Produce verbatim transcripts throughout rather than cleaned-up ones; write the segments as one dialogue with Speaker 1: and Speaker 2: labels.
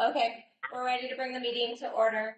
Speaker 1: Okay, we're ready to bring the meeting to order.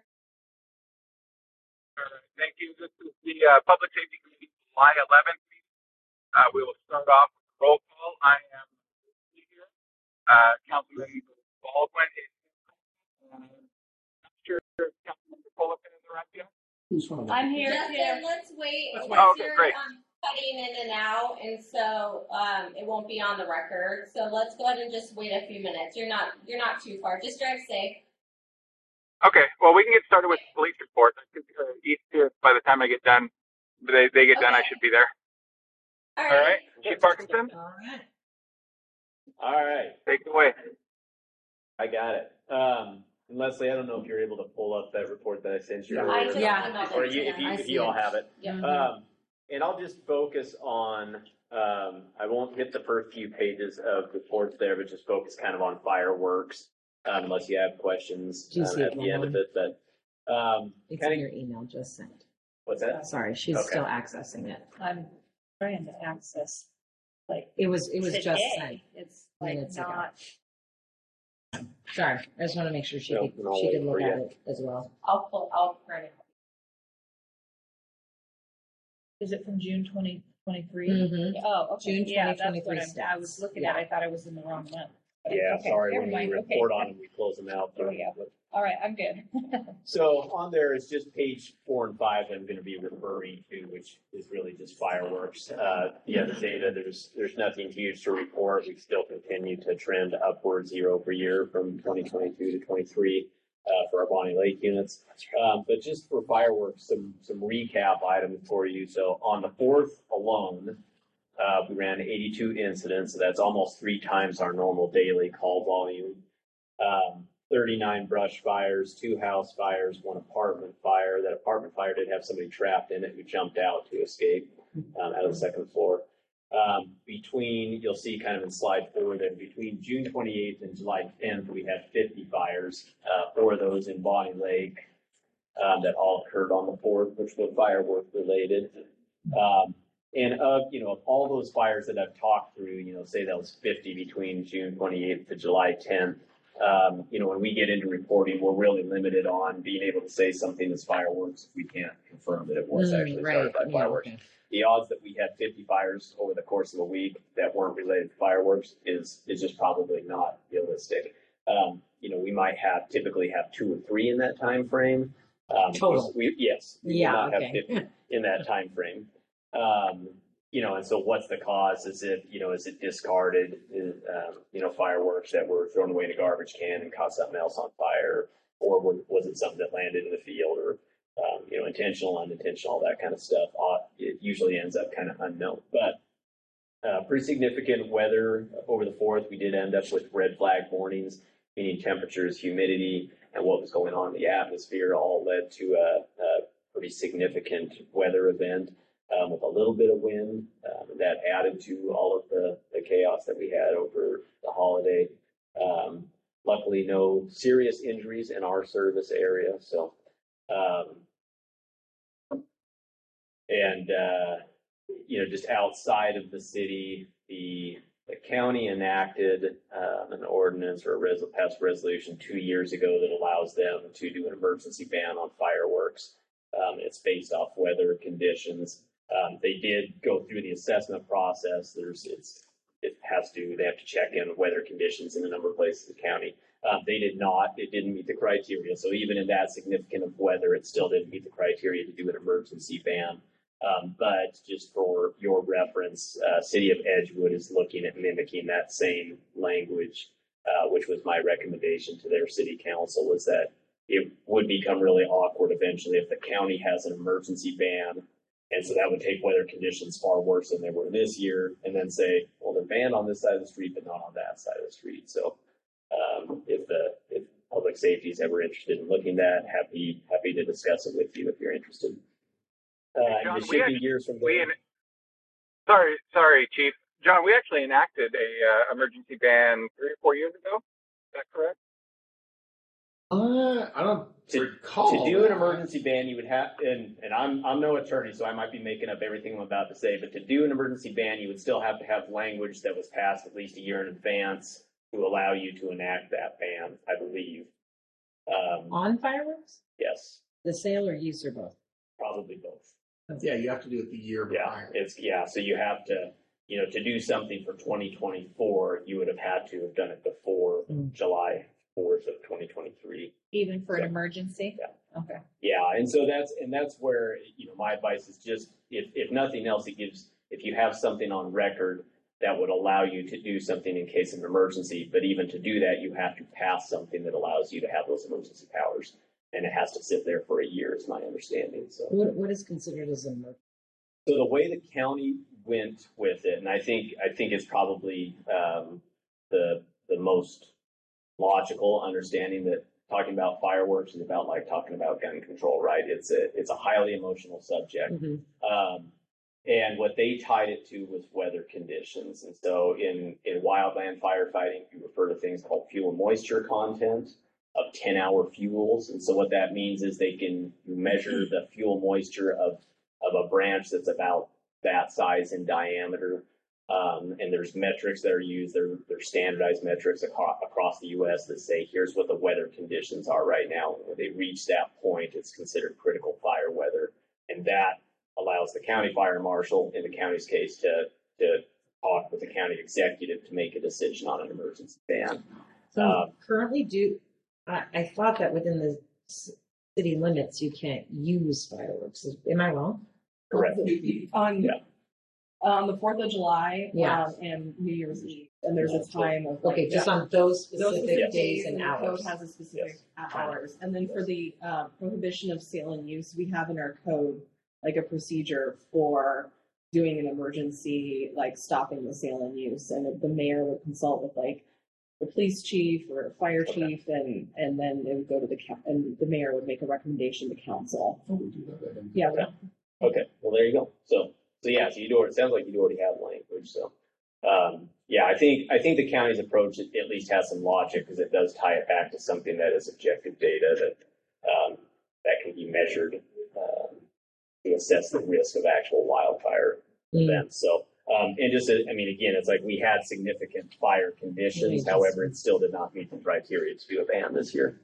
Speaker 2: All right, thank you. This is the uh, Public Safety Committee July eleventh meeting. Uh, we will start off with the roll call. I am here. Uh, Councilman Baldwin is uh, not sure if Councilman Fullerton is around yet.
Speaker 1: I'm here. Justin, let's wait.
Speaker 2: Let's
Speaker 1: Because
Speaker 2: wait. Okay,
Speaker 1: you're
Speaker 2: great.
Speaker 1: um, cutting in and out, and so um, it won't be on the record. So let's go ahead and just wait a few minutes. You're not you're not too far. Just drive safe.
Speaker 2: Okay, well, we can get started with the police report. I think uh, East here, by the time I get done, they, they get
Speaker 1: Okay.
Speaker 2: done, I should be there.
Speaker 1: All
Speaker 2: All
Speaker 1: right.
Speaker 2: right, Chief Parkinson,
Speaker 3: All right. All right.
Speaker 2: take it away.
Speaker 3: I got it. Um, and Leslie, I don't know if you're able to pull up that report that I sent you.
Speaker 1: I just
Speaker 4: Yeah.
Speaker 1: emailed
Speaker 3: Or
Speaker 1: it
Speaker 3: you,
Speaker 1: to
Speaker 3: if
Speaker 1: them.
Speaker 3: you,
Speaker 4: I
Speaker 3: if
Speaker 4: see
Speaker 3: you all
Speaker 4: it.
Speaker 3: have it.
Speaker 1: Yep.
Speaker 3: Um, and I'll just focus on, um, I won't hit the first few pages of reports there, but just focus kind of on fireworks, um, unless you have questions
Speaker 4: Do you
Speaker 3: um,
Speaker 4: see
Speaker 3: at
Speaker 4: it,
Speaker 3: the end of
Speaker 4: Lauren?
Speaker 3: it. But um,
Speaker 4: It's
Speaker 3: kind
Speaker 4: in your
Speaker 3: of,
Speaker 4: email just sent.
Speaker 3: what's that?
Speaker 4: Sorry, she's
Speaker 3: Okay.
Speaker 4: still accessing it.
Speaker 5: I'm trying to access, like,
Speaker 4: It was, it was just sent.
Speaker 5: today. It's like
Speaker 4: minutes ago.
Speaker 5: not,
Speaker 4: Sorry, I just want to make sure she
Speaker 3: No,
Speaker 4: could,
Speaker 3: I'll
Speaker 4: she
Speaker 3: wait
Speaker 4: could look
Speaker 3: for
Speaker 4: at
Speaker 3: you.
Speaker 4: it as well.
Speaker 5: I'll pull, I'll print it. Is it from June twenty twenty-three?
Speaker 4: Mhm.
Speaker 5: Oh, okay.
Speaker 4: June
Speaker 5: Yeah, that's what
Speaker 4: 2023
Speaker 5: I'm- I was
Speaker 4: stats.
Speaker 5: looking at, I thought I was in the wrong month.
Speaker 3: Yeah,
Speaker 5: Okay,
Speaker 3: sorry,
Speaker 5: never
Speaker 3: when we
Speaker 5: mind. Okay.
Speaker 3: report on them, we close them out.
Speaker 5: There we go. All right, I'm good.
Speaker 3: So on there is just page four and five that I'm going to be referring to, which is really just fireworks. Uh, yeah, the data, there's, there's nothing huge to report. We still continue to trend upwards year over year from twenty twenty-two to twenty-three uh, for our Bonnie Lake units. Um, but just for fireworks, some, some recap items for you. So on the fourth alone, uh, we ran eighty-two incidents. So that's almost three times our normal daily call volume. Um, thirty-nine brush fires, two house fires, one apartment fire. That apartment fire did have somebody trapped in it who jumped out to escape um, out of the second floor. Um, between, you'll see kind of in slide four that between June twenty-eighth and July tenth, we had fifty fires, uh, four of those in Bonnie Lake um, that all occurred on the fourth, which were firework related. Um, and of, you know, of all those fires that I've talked through, you know, say that was fifty between June twenty-eighth to July tenth. Um, you know, when we get into reporting, we're really limited on being able to say something is fireworks if we can't confirm that it was
Speaker 4: Mm,
Speaker 3: actually
Speaker 4: right.
Speaker 3: started by
Speaker 4: Yeah,
Speaker 3: fireworks.
Speaker 4: okay.
Speaker 3: The odds that we had fifty fires over the course of a week that weren't related to fireworks is is just probably not realistic. Um, you know, we might have typically have two or three in that time frame. Um,
Speaker 4: Total.
Speaker 3: We, yes, we
Speaker 4: Yeah,
Speaker 3: will not
Speaker 4: okay.
Speaker 3: have fifty in that time frame. Um, you know, and so what's the cause? Is it, you know, is it discarded, is, um, you know, fireworks that were thrown away in a garbage can and caught something else on fire? Or was, was it something that landed in the field or, um, you know, intentional, unintentional, that kind of stuff? Uh, it usually ends up kind of unknown. But uh, pretty significant weather over the fourth. We did end up with red flag warnings, meaning temperatures, humidity, and what was going on in the atmosphere all led to a, a pretty significant weather event. Um, with a little bit of wind, um, that added to all of the, the chaos that we had over the holiday. Um, luckily, no serious injuries in our service area. So, um, and uh, you know, just outside of the city, the the county enacted um, an ordinance or a res- passed a resolution two years ago that allows them to do an emergency ban on fireworks. Um, it's based off weather conditions. Um, they did go through the assessment process. There's, it's, it has to, they have to check in weather conditions in a number of places in the county. Um, they did not, it didn't meet the criteria. So even in that significant of weather, it still didn't meet the criteria to do an emergency ban. Um, but just for your reference, uh, City of Edgewood is looking at mimicking that same language, uh, which was my recommendation to their city council, is that it would become really awkward eventually if the county has an emergency ban. And so that would take weather conditions far worse than they were this year, and then say, well, they're banned on this side of the street, but not on that side of the street. So um, if the if public safety is ever interested in looking at that, happy happy to discuss it with you if you're interested. Uh,
Speaker 2: John,
Speaker 3: just
Speaker 2: we
Speaker 3: shifting
Speaker 2: actually-
Speaker 3: gears from
Speaker 2: We
Speaker 3: there.
Speaker 2: en- sorry, sorry, Chief. John, we actually enacted a uh, emergency ban three or four years ago. Is that correct?
Speaker 6: Uh, I don't
Speaker 3: To,
Speaker 6: recall.
Speaker 3: to do an
Speaker 6: that.
Speaker 3: emergency ban, you would have, and, and I'm, I'm no attorney, so I might be making up everything I'm about to say, but to do an emergency ban, you would still have to have language that was passed at least a year in advance to allow you to enact that ban, I believe. Um,
Speaker 4: On fireworks?
Speaker 3: yes,
Speaker 4: The sale or use or both?
Speaker 3: probably both.
Speaker 6: Yeah, you have to do it the year
Speaker 3: Yeah,
Speaker 6: prior.
Speaker 3: it's, yeah, so you have to, you know, to do something for twenty twenty-four, you would have had to have done it before
Speaker 4: Mm.
Speaker 3: July fourth of twenty twenty-three.
Speaker 5: Even for an
Speaker 3: So-
Speaker 5: emergency?
Speaker 3: Yeah.
Speaker 5: Okay.
Speaker 3: Yeah, and so that's, and that's where, you know, my advice is just, if, if nothing else, it gives, if you have something on record that would allow you to do something in case of an emergency, but even to do that, you have to pass something that allows you to have those emergency powers. And it has to sit there for a year, is my understanding, so.
Speaker 4: What, what is considered as an emergency?
Speaker 3: So the way the county went with it, and I think, I think it's probably, um, the, the most logical understanding that talking about fireworks is about like talking about gun control, right? It's a, it's a highly emotional subject.
Speaker 4: Mhm.
Speaker 3: Um, and what they tied it to was weather conditions. And so in, in wildland firefighting, you refer to things called fuel moisture content of ten hour fuels. And so what that means is they can measure the fuel moisture of, of a branch that's about that size in diameter. Um, and there's metrics that are used, they're, they're standardized metrics across, across the U S that say, here's what the weather conditions are right now. When they reach that point, it's considered critical fire weather. And that allows the county fire marshal, in the county's case, to, to talk with the county executive to make a decision on an emergency ban.
Speaker 4: So
Speaker 3: Uh,
Speaker 4: currently do, I, I thought that within the s- city limits, you can't use fireworks. Is- Am I wrong?
Speaker 3: Correct.
Speaker 7: On,
Speaker 3: Yeah.
Speaker 7: on the Fourth of July,
Speaker 4: Yeah.
Speaker 7: um, and New Year's Eve, and there's a time of. like,
Speaker 4: Okay, just on those
Speaker 7: Those
Speaker 4: specific
Speaker 7: specific
Speaker 4: days and
Speaker 7: the
Speaker 4: hours.
Speaker 7: code has a specific
Speaker 3: Yes.
Speaker 7: hours, and then for the, uh, prohibition of sale and use, we have in our code, like a procedure for doing an emergency, like stopping the sale and use, and the mayor would consult with like the police chief or fire
Speaker 3: Okay.
Speaker 7: chief, and, and then it would go to the, coun- and the mayor would make a recommendation to council.
Speaker 6: Oh, we do that then.
Speaker 7: Yeah,
Speaker 3: Okay. Okay, well, there you go. So, so yeah, so you do, it sounds like you already have language, so. Um, yeah, I think, I think the county's approach at at least has some logic, because it does tie it back to something that is objective data that, um, that can be measured, um, to assess the risk of actual wildfire
Speaker 4: Mm.
Speaker 3: events. So, um, and just, uh, I mean, again, it's like we had significant fire conditions,
Speaker 4: Yeah,
Speaker 3: however, it still did not meet the criteria to do a ban this year.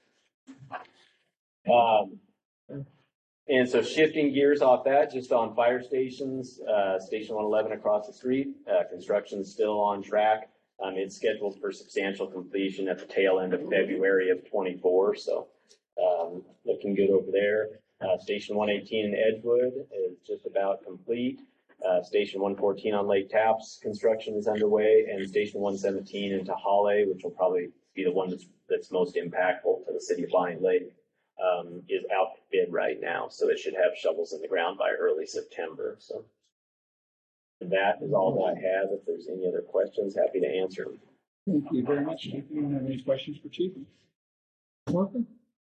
Speaker 3: Um, and so shifting gears off that, just on fire stations, uh, Station one eleven across the street, uh, construction's still on track. Um, it's scheduled for substantial completion at the tail end of February of twenty-four, so, um, looking good over there. Uh, Station one eighteen in Edgewood is just about complete. Uh, Station one fourteen on Lake Taps, construction is underway, and Station one seventeen into Holly, which will probably be the one that's, that's most impactful to the city of Lion Lake, um, is out to bid right now. So it should have shovels in the ground by early September, so. That is all that I have. If there's any other questions, happy to answer them.
Speaker 8: Thank you very much, Chief. You don't have any questions for Chief?
Speaker 4: Welcome.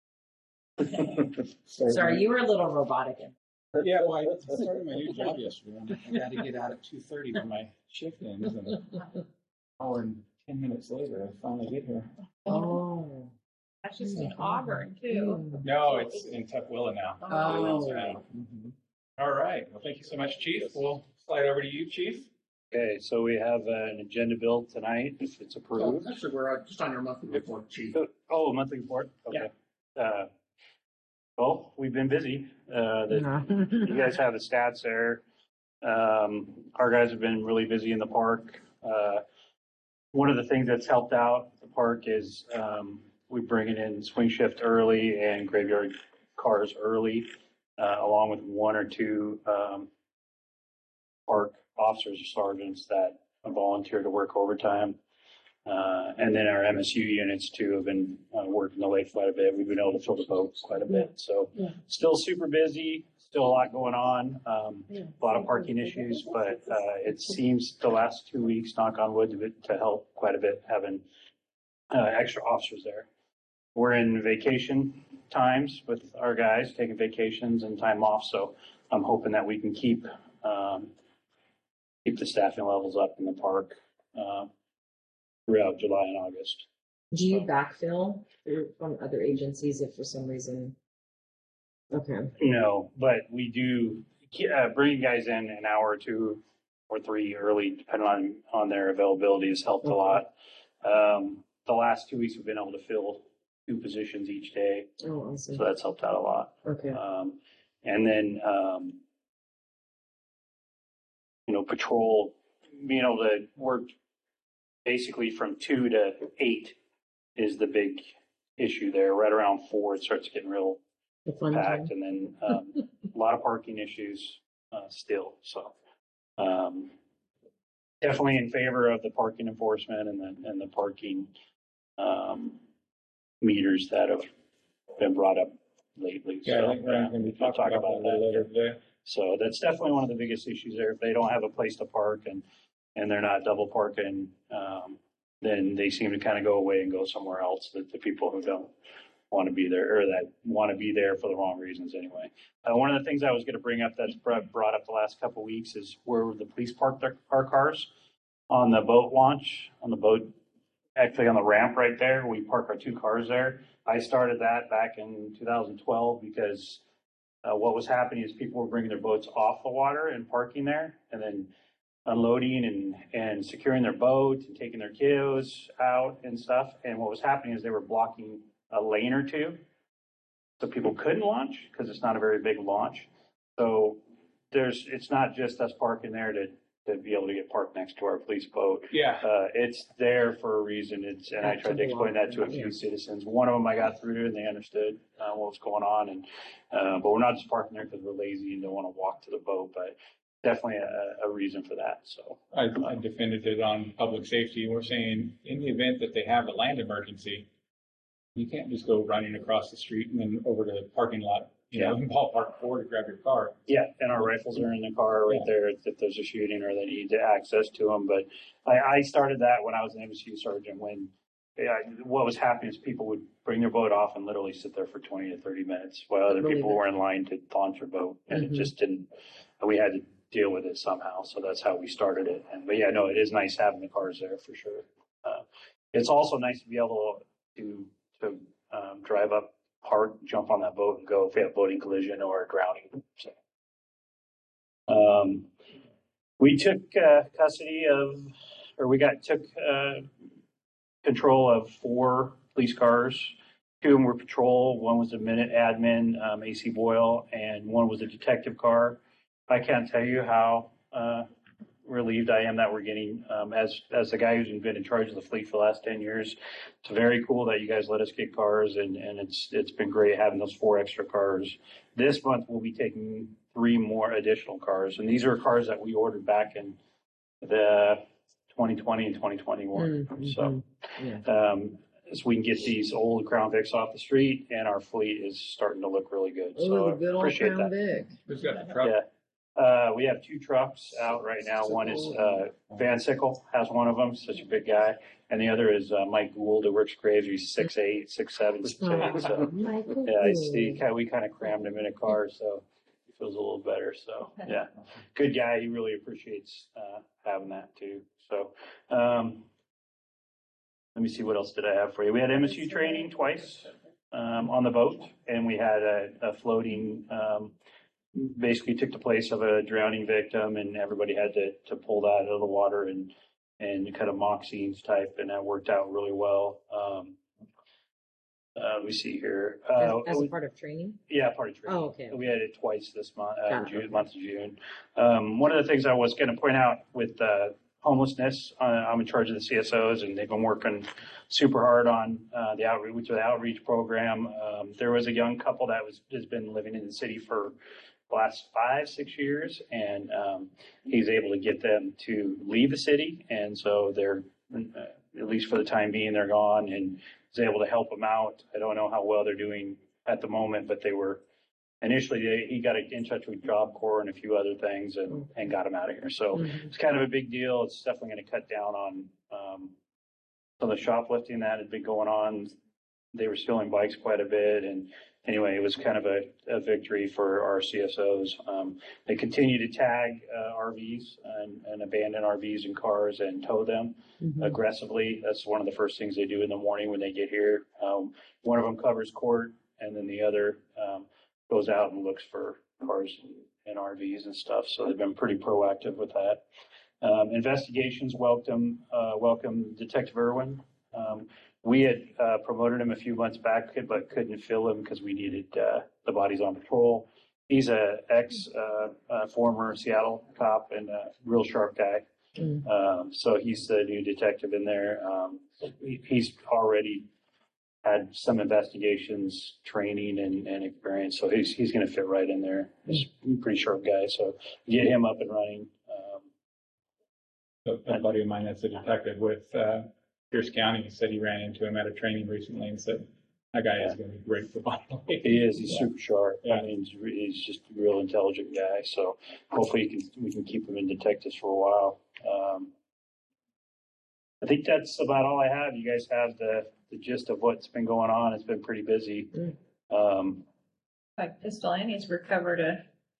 Speaker 4: Sorry, you were a little robotic.
Speaker 8: Yeah, well, I started my new job yesterday. and I had to get out at two thirty when my shift ends, and an hour and ten minutes later, I finally get here.
Speaker 4: Oh.
Speaker 5: That's just in Auburn too.
Speaker 8: No, it's in Tukwila now.
Speaker 4: Oh.
Speaker 8: Yeah. All right. Well, thank you so much, Chief. We'll slide over to you, Chief.
Speaker 9: Okay, so we have uh, an agenda build tonight, if it's
Speaker 6: Oh,
Speaker 9: approved.
Speaker 6: actually, we're uh, just on your monthly report, chief.
Speaker 9: Oh, a monthly report? Okay. Uh, Well, we've been busy. Uh, the- You guys have the stats there. Um, Our guys have been really busy in the park. Uh, One of the things that's helped out the park is um, we bring it in swing shift early and graveyard cars early, uh, along with one or two um, park officers or sergeants that volunteer to work overtime. Uh, and then our M S U units too have been uh, working the lake quite a bit. We've been able to fill the boats quite a bit. So
Speaker 4: Yeah.
Speaker 9: still super busy, still a lot going on. Um, a lot of parking issues, but uh, it seems the last two weeks, knock on wood, to, to help quite a bit having uh, extra officers there. We're in vacation times with our guys, taking vacations and time off. So I'm hoping that we can keep um, keep the staffing levels up in the park uh, throughout July and August.
Speaker 4: Do you backfill through- from other agencies if for some reason? Okay.
Speaker 9: No, but we do uh, bring guys in an hour or two or three early, depending on, on their availability, has helped a lot. Um, the last two weeks we've been able to fill two positions each day,
Speaker 4: Oh, awesome.
Speaker 9: so that's helped out a lot.
Speaker 4: Okay.
Speaker 9: Um, and then, um, you know, patrol, being able to work basically from two to eight is the big issue there. Right around four, it starts getting real
Speaker 4: The fun
Speaker 9: packed,
Speaker 4: time.
Speaker 9: and then um, a lot of parking issues uh, still. So um, definitely in favor of the parking enforcement and the and the parking um, meters that have been brought up lately.
Speaker 8: Yeah,
Speaker 9: so,
Speaker 8: I think Ryan's gonna be
Speaker 9: we'll
Speaker 8: talking about that a little later today.
Speaker 9: So that's definitely one of the biggest issues there. If they don't have a place to park and and they're not double parking, um, then they seem to kind of go away and go somewhere else. That the people who don't want to be there or that want to be there for the wrong reasons anyway. Uh, one of the things I was going to bring up that's brought up the last couple of weeks is where the police park their our cars on the boat launch, on the boat, actually on the ramp right there. We park our two cars there. I started that back in two thousand twelve because uh, what was happening is people were bringing their boats off the water and parking there and then unloading and, and securing their boat and taking their kiddos out and stuff. And what was happening is they were blocking a lane or two so people couldn't launch because it's not a very big launch. So there's, it's not just us parking there to, to be able to get parked next to our police boat.
Speaker 8: Yeah.
Speaker 9: Uh, it's there for a reason. It's, and I tried to explain that to a few citizens. One of them I got through and they understood uh, what was going on. And, uh, but we're not just parking there because we're lazy and don't want to walk to the boat, but definitely a, a reason for that. So
Speaker 8: I, I defended it on public safety. We're saying in the event that they have a land emergency, you can't just go running across the street and then over to the parking lot, you know, in ballpark four to grab your car.
Speaker 9: yeah, and our rifles are in the car right
Speaker 8: Yeah.
Speaker 9: there if there's a shooting or they need to access to them. But I, I started that when I was an M S U sergeant. When yeah, what was happening is people would bring their boat off and literally sit there for twenty to thirty minutes while other
Speaker 4: Believe
Speaker 9: people
Speaker 4: it.
Speaker 9: were in line to launch their boat, and
Speaker 4: Mhm.
Speaker 9: it just didn't. We had to deal with it somehow, so that's how we started it. And but yeah, no, it is nice having the cars there for sure. Uh, it's also nice to be able to to um, drive up, park, jump on that boat, and go if we have boating collision or drowning. So, um, we took uh, custody of, or we got took uh, control of four police cars. Two of them were patrol. One was a minute admin, um, A C Boyle, and one was a detective car. I can't tell you how uh, relieved I am that we're getting, um, as as the guy who's been in charge of the fleet for the last ten years. It's very cool that you guys let us get cars, and, and it's it's been great having those four extra cars. This month we'll be taking three more additional cars, and these are cars that we ordered back in the twenty twenty and twenty twenty-one.
Speaker 4: Mm-hmm.
Speaker 9: So,
Speaker 4: Yeah.
Speaker 9: um, so we can get these old Crown Vics off the street, and our fleet is starting to look really good.
Speaker 4: Oh,
Speaker 9: So
Speaker 4: the good
Speaker 9: I
Speaker 4: old
Speaker 9: appreciate
Speaker 4: Crown
Speaker 9: that.
Speaker 4: Vic.
Speaker 8: Who's got the truck?
Speaker 9: Yeah. Uh, we have two trucks out right now. One is, uh, Van Sickle has one of them, such a big guy. And the other is, uh, Mike Gould, who works Graves. He's six, eight, six, seven, six, eight. So,
Speaker 4: Michael
Speaker 9: yeah,
Speaker 4: Gould.
Speaker 9: it's the, kind we kind of crammed him in a car, so he feels a little better. So, yeah, good guy. He really appreciates, uh, having that too. So, um, let me see, what else did I have for you? We had M S U training twice, um, on the boat, and we had a, a floating, um, basically took the place of a drowning victim, and everybody had to, to pull that out of the water and, and kind of mock scenes type, and that worked out really well. Um, uh, let me see here.
Speaker 4: As,
Speaker 9: Uh,
Speaker 4: as a
Speaker 9: we-
Speaker 4: part of training?
Speaker 9: yeah, part of training.
Speaker 4: Oh, okay.
Speaker 9: We had it twice this month, uh,
Speaker 4: Got it,
Speaker 9: June,
Speaker 4: okay.
Speaker 9: month of June. Um, one of the things I was going to point out with uh, homelessness, uh, I'm in charge of the C S Os, and they've been working super hard on uh, the outreach, the outreach program. Um, there was a young couple that was has been living in the city for the last five, six years, and um, he's able to get them to leave the city, and so they're, uh, at least for the time being, they're gone, and is able to help them out. I don't know how well they're doing at the moment, but they were initially they, he got in touch with Job Corps and a few other things, and, and got them out of here. So
Speaker 4: Mhm.
Speaker 9: it's kind of a big deal. It's definitely going to cut down on um, some of the shoplifting that had been going on. They were stealing bikes quite a bit, and anyway, it was kind of a, a victory for our C S Os. Um, they continue to tag uh, R Vs and, and abandon R Vs and cars and tow them
Speaker 4: Mhm.
Speaker 9: aggressively. That's one of the first things they do in the morning when they get here. Um, one of them covers court, and then the other um, goes out and looks for cars and, and R Vs and stuff. So they've been pretty proactive with that. Um, investigations welcome uh, welcome Detective Irwin Um, we had uh, promoted him a few months back, but couldn't fill him because we needed uh, the bodies on patrol. He's a ex uh, uh, former Seattle cop and a real sharp guy.
Speaker 4: Mm.
Speaker 9: Um, so he's the new detective in there. Um, he, he's already had some investigations, training, and, and experience, so he's he's going to fit right in there. He's a pretty sharp guy, so get him up and running. Um,
Speaker 8: So a buddy of mine that's a detective with uh, Pierce County said he ran into him at a training recently and said, that guy is going to be great for Bonnie Lake.
Speaker 9: he is. He's
Speaker 8: Yeah.
Speaker 9: super sharp.
Speaker 8: Yeah.
Speaker 9: I mean, he's, re- he's just a real intelligent guy. So hopefully he can, we can keep him in detectives for a while. Um, I think that's about all I have. You guys have the, the gist of what's been going on. It's been pretty busy. Um,
Speaker 5: Like Pistol Annie's recovered a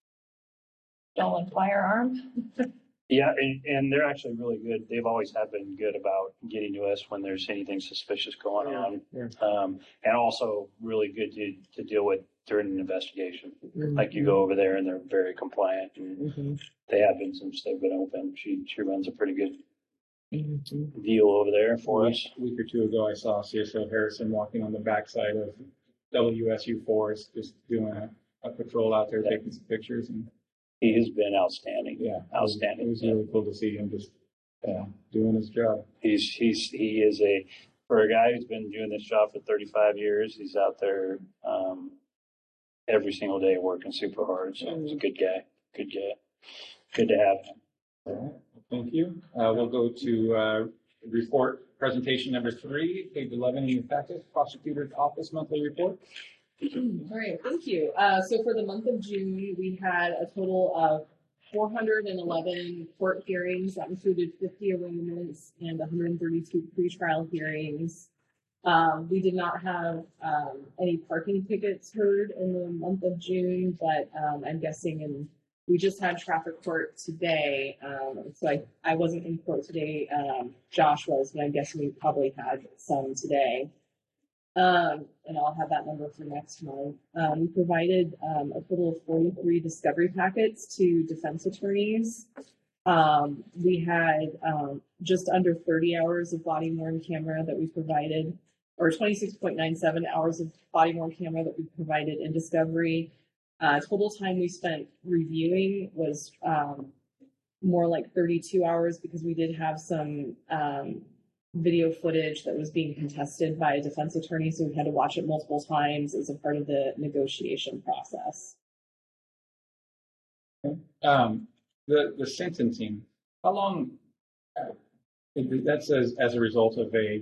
Speaker 5: stolen firearm.
Speaker 9: Yeah, and, and they're actually really good. They've always have been good about getting to us when there's anything suspicious going on.
Speaker 3: Yeah.
Speaker 9: Um, and also really good to, to deal with during an investigation.
Speaker 4: Mm-hmm.
Speaker 9: Like you go over there and they're very compliant and
Speaker 4: Mhm.
Speaker 9: they have been since they've been open. She, she runs a pretty good
Speaker 4: Mhm.
Speaker 9: deal over there for us.
Speaker 8: A week or two ago, I saw C S O Harrison walking on the backside of W S U Forest, just doing a, a patrol out there,
Speaker 9: Yeah.
Speaker 8: taking some pictures, and
Speaker 9: He has been outstanding.
Speaker 8: yeah,
Speaker 9: Outstanding.
Speaker 8: It was really cool to see him just uh, doing his job.
Speaker 9: He's, he's, he is a, for a guy who's been doing this job for thirty-five years, he's out there, um, every single day working super hard. So he's a good guy, good guy. Good to have him.
Speaker 8: All right, well, thank you. Uh, we'll go to uh, report presentation number three, page eleven in the packet, prosecutor's office monthly report.
Speaker 7: All right, thank you. Uh, so for the month of June, we had a total of four hundred eleven court hearings. That included fifty arraignments and one hundred thirty-two pretrial hearings. Um, we did not have um, any parking tickets heard in the month of June, but um, I'm guessing in we just had traffic court today. Um, so I, I wasn't in court today. Um, Josh was, but I'm guessing we probably had some today. Um, and I'll have that number for next month. Um, we provided um, a total of forty-three discovery packets to defense attorneys. Um, we had um, just under thirty hours of body worn camera that we provided, or twenty-six point nine seven hours of body worn camera that we provided in discovery. Uh, total time we spent reviewing was um, more like thirty-two hours because we did have some um, video footage that was being contested by a defense attorney, so we had to watch it multiple times as a part of the negotiation process.
Speaker 8: Um, the the sentencing, how long? Uh, that says as a result of a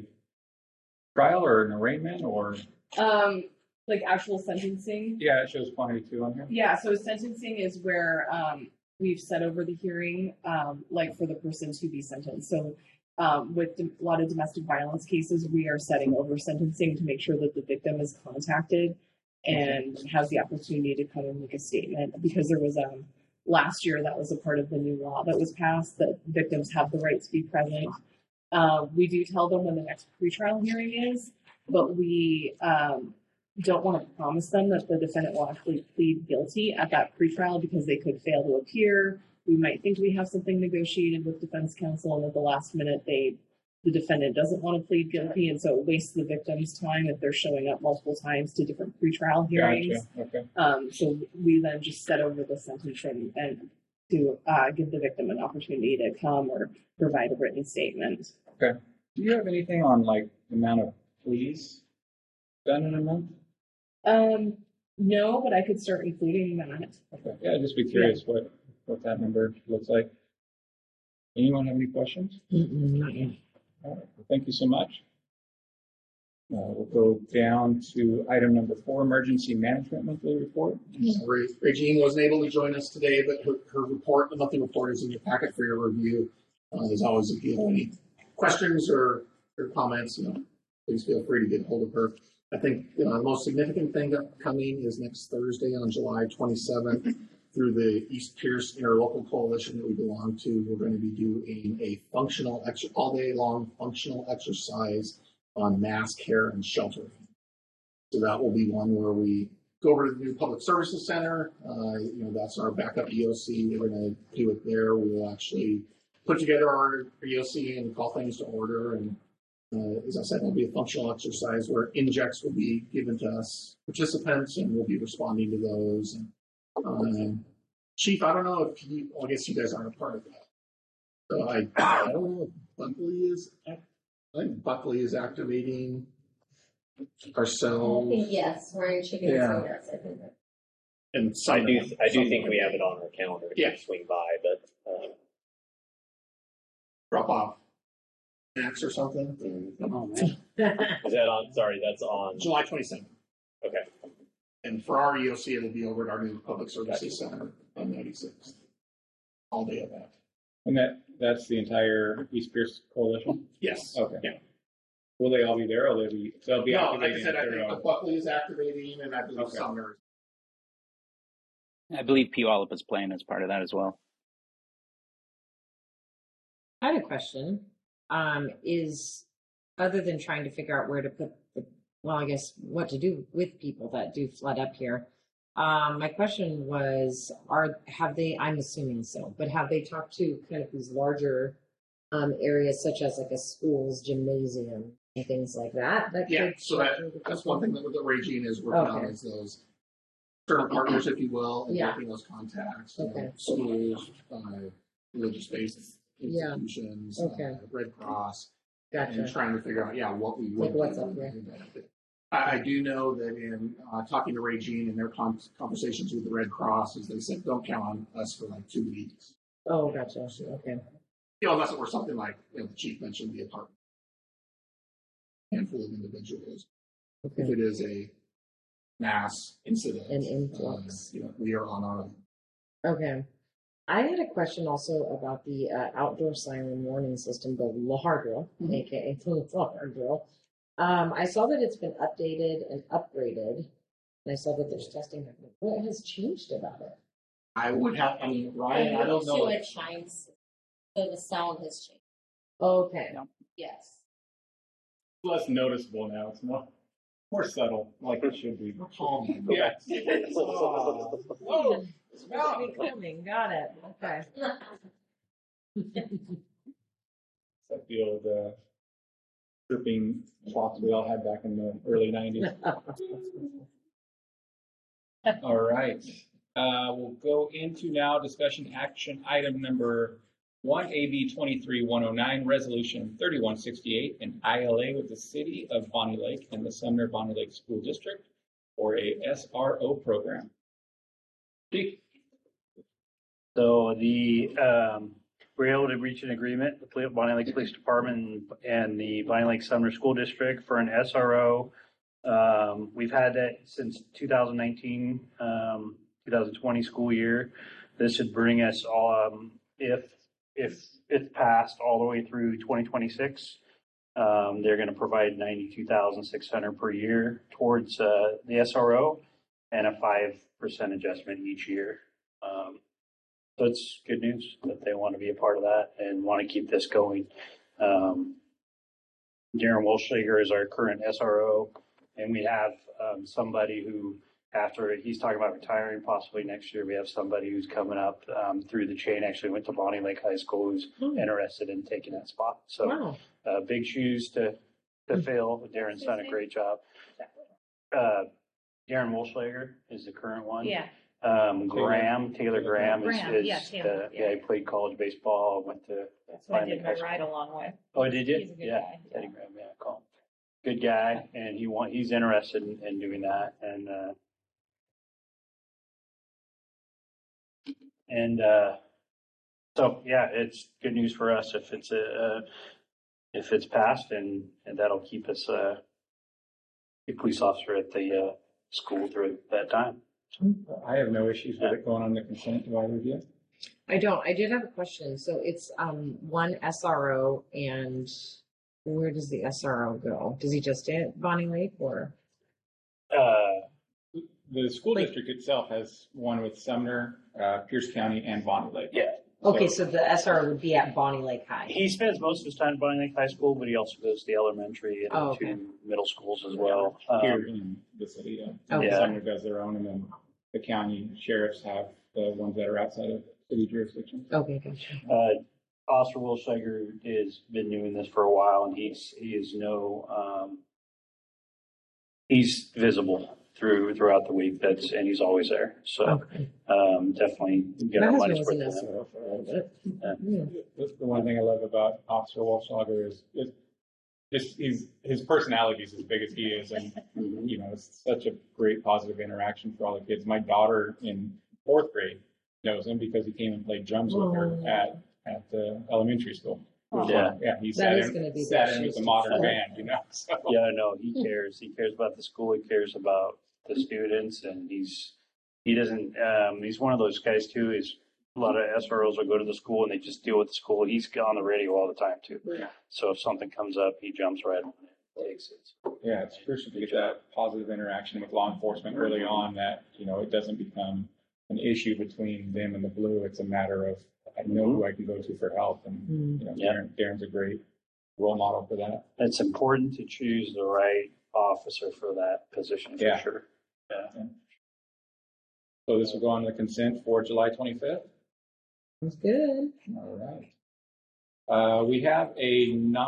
Speaker 8: trial or an arraignment, or
Speaker 7: Um, like actual sentencing.
Speaker 8: yeah, it shows quantity two on here.
Speaker 7: Yeah, so sentencing is where um, we've set over the hearing, um, like for the person to be sentenced. So um, with a lot of domestic violence cases, we are setting over sentencing to make sure that the victim is contacted and has the opportunity to come and make a statement. Because there was um, last year, that was a part of the new law that was passed, that victims have the right to be present. Uh, we do tell them when the next pretrial hearing is, but we um, don't want to promise them that the defendant will actually plead guilty at that pretrial because they could fail to appear. We might think we have something negotiated with defense counsel, and at the last minute, they the defendant doesn't want to plead guilty, and so it wastes the victim's time if they're showing up multiple times to different pretrial hearings.
Speaker 8: Gotcha. Okay.
Speaker 7: Um, so we then just set over the sentencing and to uh, give the victim an opportunity to come or provide a written statement.
Speaker 8: Okay. Do you have anything on like the amount of pleas done in a month?
Speaker 7: Um, no, but I could start including that.
Speaker 8: Okay. Yeah, I'd just be curious what what that number looks like. Anyone have any questions?
Speaker 4: Mm-mm, not yet.
Speaker 8: All right. Well, thank you so much. Uh, we'll go down to item number four, emergency management monthly report.
Speaker 6: Re- Regine wasn't able to join us today, but her, her report, the monthly report, is in your packet for your review. Uh, as always, if you have any questions or, or comments, you know, please feel free to get a hold of her. I think you know, the most significant thing upcoming is next Thursday on July twenty-seventh through the East Pierce Interlocal Coalition that we belong to. We're going to be doing a functional, ex- all day long functional exercise on mass care and sheltering. So that will be one where we go over to the new Public Services Center. Uh, you know, that's our backup E O C. We're going to do it there. We will actually put together our E O C and call things to order and Uh, as I said, it'll be a functional exercise where injects will be given to us participants, and we'll be responding to those. And, um, Chief, I don't know if you, well, I guess you guys aren't a part of that. So I, I don't know if Buckley is, I think Buckley is activating
Speaker 1: I
Speaker 6: ourselves.
Speaker 1: think yes, we're in chicken
Speaker 6: Yeah.
Speaker 1: and yes, I think. that-
Speaker 6: And
Speaker 3: I
Speaker 6: some
Speaker 3: do, I do think we have it on our calendar to
Speaker 6: Yeah.
Speaker 3: swing by, but, uh,
Speaker 6: drop off snacks or something.
Speaker 9: Oh, man.
Speaker 3: is that on, sorry, that's on,
Speaker 6: July twenty-seventh.
Speaker 3: okay.
Speaker 6: And for our E O C, it'll be over at our new Public Services Center on ninety-sixth. All day of that.
Speaker 8: And that, that's the entire East Pierce Coalition?
Speaker 6: Yes.
Speaker 8: Okay.
Speaker 6: Yeah.
Speaker 8: Will they all be there, or will they be, they'll be
Speaker 6: No, like I
Speaker 8: activating
Speaker 6: said,
Speaker 8: at
Speaker 6: I
Speaker 8: their
Speaker 6: think
Speaker 8: own?
Speaker 6: Buckley is activating, and I believe
Speaker 8: Okay.
Speaker 6: Sumner.
Speaker 10: I believe Puyallup is playing as part of that as well.
Speaker 4: I had a question. Um, is other than trying to figure out where to put the, well, I guess what to do with people that do flood up here. Um, my question was, are have they? I'm assuming so, but have they talked to kind of these larger um, areas, such as like a school's gymnasium and things like that? That
Speaker 6: Yeah,
Speaker 4: could
Speaker 6: so that,
Speaker 4: shelter the
Speaker 6: that's
Speaker 4: people?
Speaker 6: one thing that the Regine is working on
Speaker 4: Okay.
Speaker 6: is those external partners, if you will, and
Speaker 4: Yeah.
Speaker 6: making those contacts. you know,
Speaker 4: Okay.
Speaker 6: Schools, uh, religious-based
Speaker 4: Yeah.
Speaker 6: institutions,
Speaker 4: Okay.
Speaker 6: uh, Red Cross, and
Speaker 4: Gotcha.
Speaker 6: trying to figure out, yeah, what we would
Speaker 4: Like what's
Speaker 6: do
Speaker 4: up there.
Speaker 6: to benefit. I, I do know that in uh, talking to Regine and their con- conversations with the Red Cross, is they said, don't count on us for like two weeks.
Speaker 4: Oh, gotcha. Okay.
Speaker 6: You know, unless it were something like, you know, the chief mentioned the apartment. Handful of individuals. If
Speaker 4: Okay.
Speaker 6: it is a mass incident.
Speaker 4: An influx.
Speaker 6: uh, You know, we are on our own.
Speaker 4: Okay. I had a question also about the uh, outdoor siren warning system, the LAR drill,
Speaker 6: Mhm.
Speaker 4: aka the LAR drill. Um, I saw that it's been updated and upgraded, and I saw that there's testing happening. What has changed about it?
Speaker 6: I would have, I mean, Ryan, I don't know.
Speaker 1: So it shines, so the sound has changed,
Speaker 4: Okay.
Speaker 1: yes.
Speaker 8: Less noticeable now, it's more, more subtle, like it should be.
Speaker 6: We're calm.
Speaker 8: Yeah.
Speaker 4: Oh, it's supposed to be coming. Got it. Okay.
Speaker 8: Like the old, uh, tripping clocks we all had back in the early nineties. All right, uh, we'll go into now discussion action item number one, A B twenty-three one oh nine, resolution thirty-one sixty-eight, an I L A with the city of Bonnie Lake and the Sumner Bonnie Lake School District for a S R O program. Chief?
Speaker 9: So the, um, we're able to reach an agreement with the Bonnie Lake Police Department and the Bonnie Lake Sumner School District for an S R O. Um, we've had that since two thousand nineteen, um, two thousand twenty school year. This should bring us, um, if, if it's passed all the way through twenty twenty-six. Um, they're going to provide ninety-two thousand six hundred per year towards, uh, the S R O and a five percent adjustment each year. Um, So it's good news that they want to be a part of that and want to keep this going. Um, Darren Wolfshager is our current S R O, and we have um, somebody who, after he's talking about retiring possibly next year, we have somebody who's coming up um, through the chain, actually went to Bonnie Lake High School, who's
Speaker 4: Hmm.
Speaker 9: interested in taking that spot. So
Speaker 4: Wow.
Speaker 9: uh, big shoes to, to fill. Darren's done a great job. Uh, Darren Wolfshager is the current one.
Speaker 5: Yeah.
Speaker 9: Um, Graham, Taylor Graham is,
Speaker 5: Graham,
Speaker 9: is,
Speaker 5: yeah, Taylor,
Speaker 9: uh, yeah, he played college baseball, went to.
Speaker 5: That's who I
Speaker 9: Bonnie
Speaker 5: did
Speaker 9: Lake
Speaker 5: my
Speaker 9: High School.
Speaker 5: ride along with.
Speaker 9: Oh, did you?
Speaker 5: He's a good
Speaker 9: Yeah,
Speaker 5: guy,
Speaker 9: Teddy
Speaker 5: yeah.
Speaker 9: Graham, yeah, cool. Good guy, and he want, he's interested in, in doing that, and, uh, and, uh, so, yeah, it's good news for us if it's, uh, if it's passed, and, and that'll keep us, uh, a police officer at the, uh, school through that time.
Speaker 8: I have no issues with it going on the consent. Do I review?
Speaker 4: I don't. I did have a question. So it's um one S R O, and where does the S R O go? Does he just stay at Bonnie Lake, or?
Speaker 9: Uh,
Speaker 8: The school
Speaker 4: Like-
Speaker 8: district itself has one with Sumner, uh, Pierce County, and Bonnie Lake.
Speaker 9: yeah.
Speaker 4: Okay, so the S R O would be at Bonnie Lake High.
Speaker 9: He spends most of his time at Bonnie Lake High School, but he also goes to the elementary and
Speaker 4: Oh, okay.
Speaker 9: to middle schools as well.
Speaker 8: Here
Speaker 9: Um,
Speaker 8: in the city, yeah.
Speaker 4: Okay.
Speaker 9: Yeah.
Speaker 8: Sumner does their own, and then the county sheriffs have the ones that are outside of city jurisdiction.
Speaker 4: Okay, gotcha.
Speaker 9: uh, Officer Wilshire has been doing this for a while, and he's he is no um, he's visible through throughout the week. That's and he's always there. So
Speaker 4: Okay.
Speaker 9: um, definitely get
Speaker 4: My
Speaker 9: our
Speaker 4: husband
Speaker 9: money's
Speaker 4: was
Speaker 9: worth
Speaker 4: in
Speaker 9: with
Speaker 4: this
Speaker 9: him.
Speaker 4: role for a little bit.
Speaker 9: Yeah.
Speaker 4: Yeah.
Speaker 8: That's the one thing I love about Officer Walschlager is, is just he's, his personality is as big as he is, and
Speaker 9: Mhm.
Speaker 8: you know, it's such a great positive interaction for all the kids. My daughter in fourth grade knows him because he came and played drums with her
Speaker 4: Oh.
Speaker 8: at at the elementary school.
Speaker 4: Oh.
Speaker 9: Yeah.
Speaker 8: Yeah, he
Speaker 4: That
Speaker 8: sat
Speaker 4: is
Speaker 8: in,
Speaker 4: gonna be
Speaker 8: sat
Speaker 4: big
Speaker 8: in with
Speaker 4: shoes
Speaker 8: the
Speaker 4: to
Speaker 8: modern
Speaker 4: fill.
Speaker 8: band, you know. So
Speaker 9: Yeah, no, he cares. He cares about the school. He cares about the students, and he's he doesn't. Um, he's one of those guys too. Is a lot of S R Os will go to the school and they just deal with the school. He's on the radio all the time too.
Speaker 4: Yeah.
Speaker 9: So if something comes up, he jumps right on it, takes it.
Speaker 8: yeah, it's crucial to get that positive interaction with law enforcement early on. That you know, it doesn't become an issue between them and the blue. It's a matter of I know who I can go to for help, and
Speaker 4: Mm.
Speaker 8: you know,
Speaker 9: Yeah.
Speaker 8: Darren, Darren's a great role model for that.
Speaker 9: It's important to choose the right officer for that position for
Speaker 8: Yeah.
Speaker 9: sure. Yeah.
Speaker 8: So this will go on the consent for July twenty-fifth.
Speaker 4: That's good.
Speaker 8: All right. Uh, we have a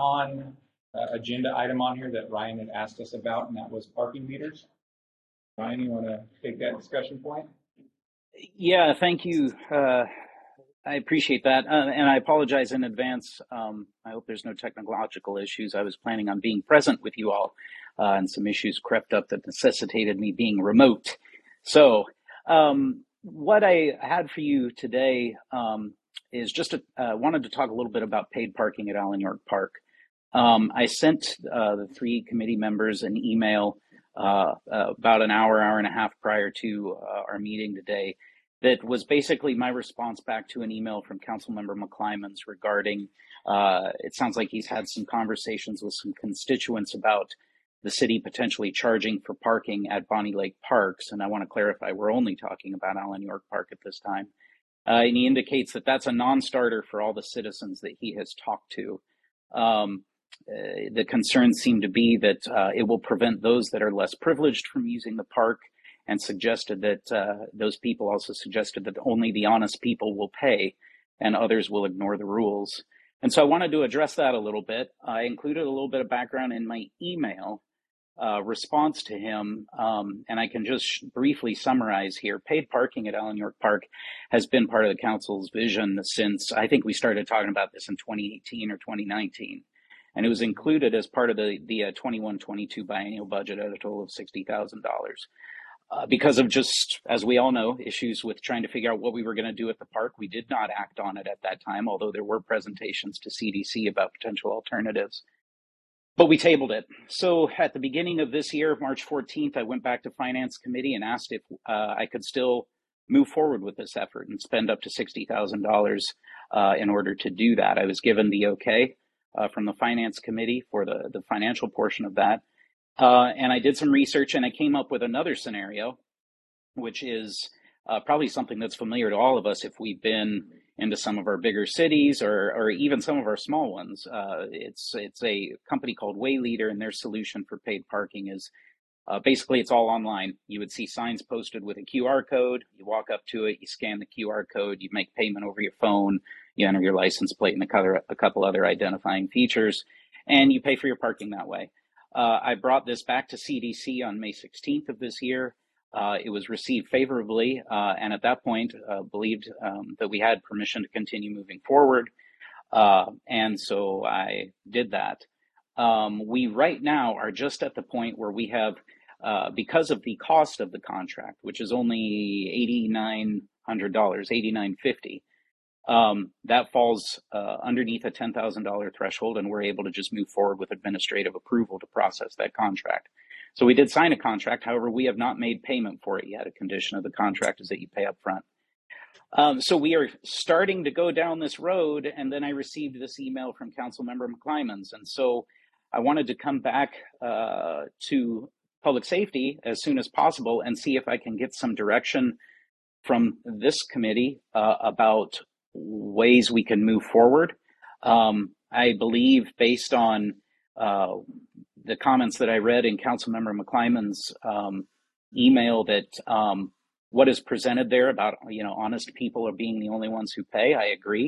Speaker 8: non-agenda item on here that Ryan had asked us about, and that was parking meters. Ryan, you want to take that discussion point?
Speaker 10: Yeah, thank you. Uh, I appreciate that. Uh, and I apologize in advance. Um, I hope there's no technological issues. I was planning on being present with you all, uh, and some issues crept up that necessitated me being remote. So, um, what I had for you today um, is just a, uh, wanted to talk a little bit about paid parking at Allen York Park. Um, I sent uh, the three committee members an email uh, uh, about an hour, hour and a half prior to uh, our meeting today. That was basically my response back to an email from Councilmember McClymans regarding, uh, it sounds like he's had some conversations with some constituents about the city potentially charging for parking at Bonnie Lake Parks. And I want to clarify, we're only talking about Allen York Park at this time. Uh, and he indicates that that's a non-starter for all the citizens that he has talked to. Um, uh, the concerns seem to be that uh, it will prevent those that are less privileged from using the park, and suggested that uh, those people also suggested that only the honest people will pay and others will ignore the rules. And so I wanted to address that a little bit. I included a little bit of background in my email uh, response to him, um, and I can just briefly summarize here. Paid parking at Allen York Park has been part of the council's vision since I think we started talking about this in twenty eighteen or twenty nineteen. And it was included as part of the, the uh, twenty-one twenty-two biennial budget at a total of sixty thousand dollars. Uh, because of just, as we all know, issues with trying to figure out what we were going to do at the park, we did not act on it at that time, although there were presentations to C D C about potential alternatives. But we tabled it. So at the beginning of this year, March fourteenth, I went back to Finance Committee and asked if uh, I could still move forward with this effort and spend up to sixty thousand dollars uh, in order to do that. I was given the okay uh, from the Finance Committee for the, the financial portion of that. Uh, and I did some research and I came up with another scenario, which is uh, probably something that's familiar to all of us if we've been into some of our bigger cities or, or even some of our small ones. Uh, it's it's a company called Wayleader, and their solution for paid parking is uh, basically it's all online. You would see signs posted with a Q R code. You walk up to it, you scan the Q R code, you make payment over your phone, you enter your license plate and a couple, a couple other identifying features, and you pay for your parking that way. Uh, I brought this back to C D C on May sixteenth of this year. Uh, it was received favorably, uh, and at that point, uh, believed um, that we had permission to continue moving forward. Uh, and so I did that. Um, we right now are just at the point where we have, uh, because of the cost of the contract, which is only eighty-nine hundred dollars, eighty-nine fifty. Um, that falls uh, underneath a ten thousand dollars threshold, and we're able to just move forward with administrative approval to process that contract. So we did sign a contract. However, we have not made payment for it yet. A condition of the contract is that you pay up front. Um, so we are starting to go down this road, and then I received this email from Councilmember McClymans. And so I wanted to come back uh, to public safety as soon as possible and see if I can get some direction from this committee uh, about ways we can move forward. Um, I believe, based on uh, the comments that I read in Councilmember McClyman's um, email, that um, what is presented there about, you know, honest people are being the only ones who pay, I agree.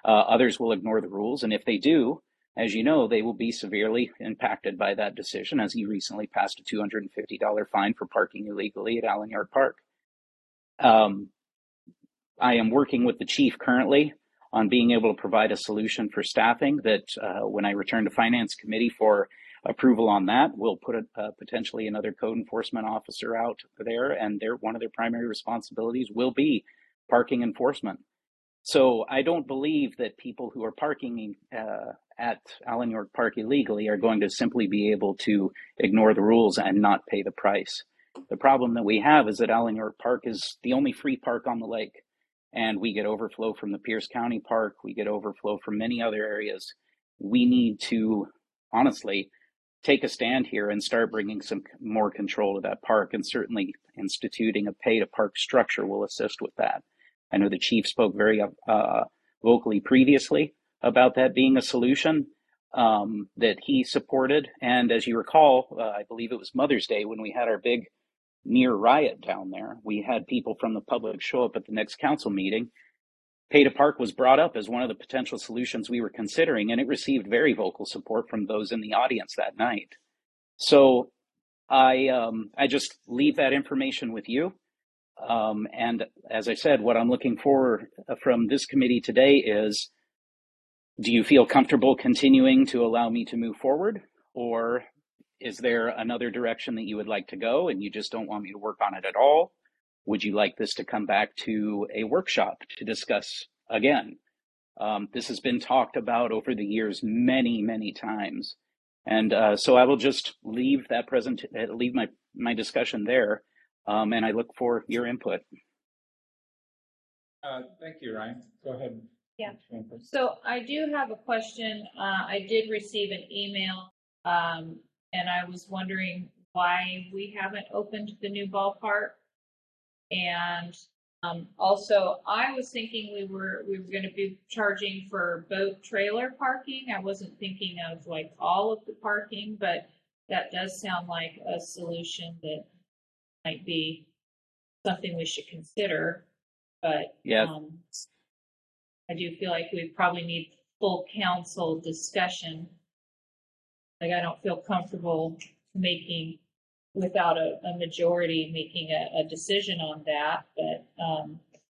Speaker 10: Uh, others will ignore the rules, and if they do, as you know, they will be severely impacted by that decision, as he recently passed a two hundred fifty dollars fine for parking illegally at Allen Yard Park. Um, I am working with the chief currently on being able to provide a solution for staffing that uh, when I return to Finance Committee for approval on that, we'll put a, uh, potentially another code enforcement officer out there, and their one of their primary responsibilities will be parking enforcement. So I don't believe that people who are parking uh, at Allen York Park illegally are going to simply be able to ignore the rules and not pay the price. The problem that we have is that Allen York Park is the only free park on the lake, and we get overflow from the Pierce County Park. We get overflow from many other areas. We need to, honestly, take a stand here and start bringing some more control to that park, and certainly instituting a pay-to-park structure will assist with that. I know the chief spoke very uh, vocally previously about that being a solution um, that he supported. And as you recall, uh, I believe it was Mother's Day when we had our big near riot down there. We had people from the public show up at the next council meeting. Pay to park was brought up as one of the potential solutions we were considering, and it received very vocal support from those in the audience that night. So I um, I just leave that information with you. Um, and as I said, what I'm looking for from this committee today is, do you feel comfortable continuing to allow me to move forward? Or is there another direction that you would like to go and you just don't want me to work on it at all? Would you like this to come back to a workshop to discuss again? Um, this has been talked about over the years many, many times. And uh, so I will just leave that present, uh, leave my, my discussion there. Um, and I look for your input.
Speaker 8: Uh, thank you, Ryan. Go ahead.
Speaker 5: Yeah. So I do have a question. Uh, I did receive an email, um, and I was wondering why we haven't opened the new ballpark. And um, also, I was thinking we were we were going to be charging for boat trailer parking. I wasn't thinking of like all of the parking, but that does sound like a solution that might be something we should consider, but
Speaker 10: yeah.
Speaker 5: um, I do feel like we probably need full council discussion. Like I don't feel comfortable making, without a, a majority, making a, a decision on that, but. Um,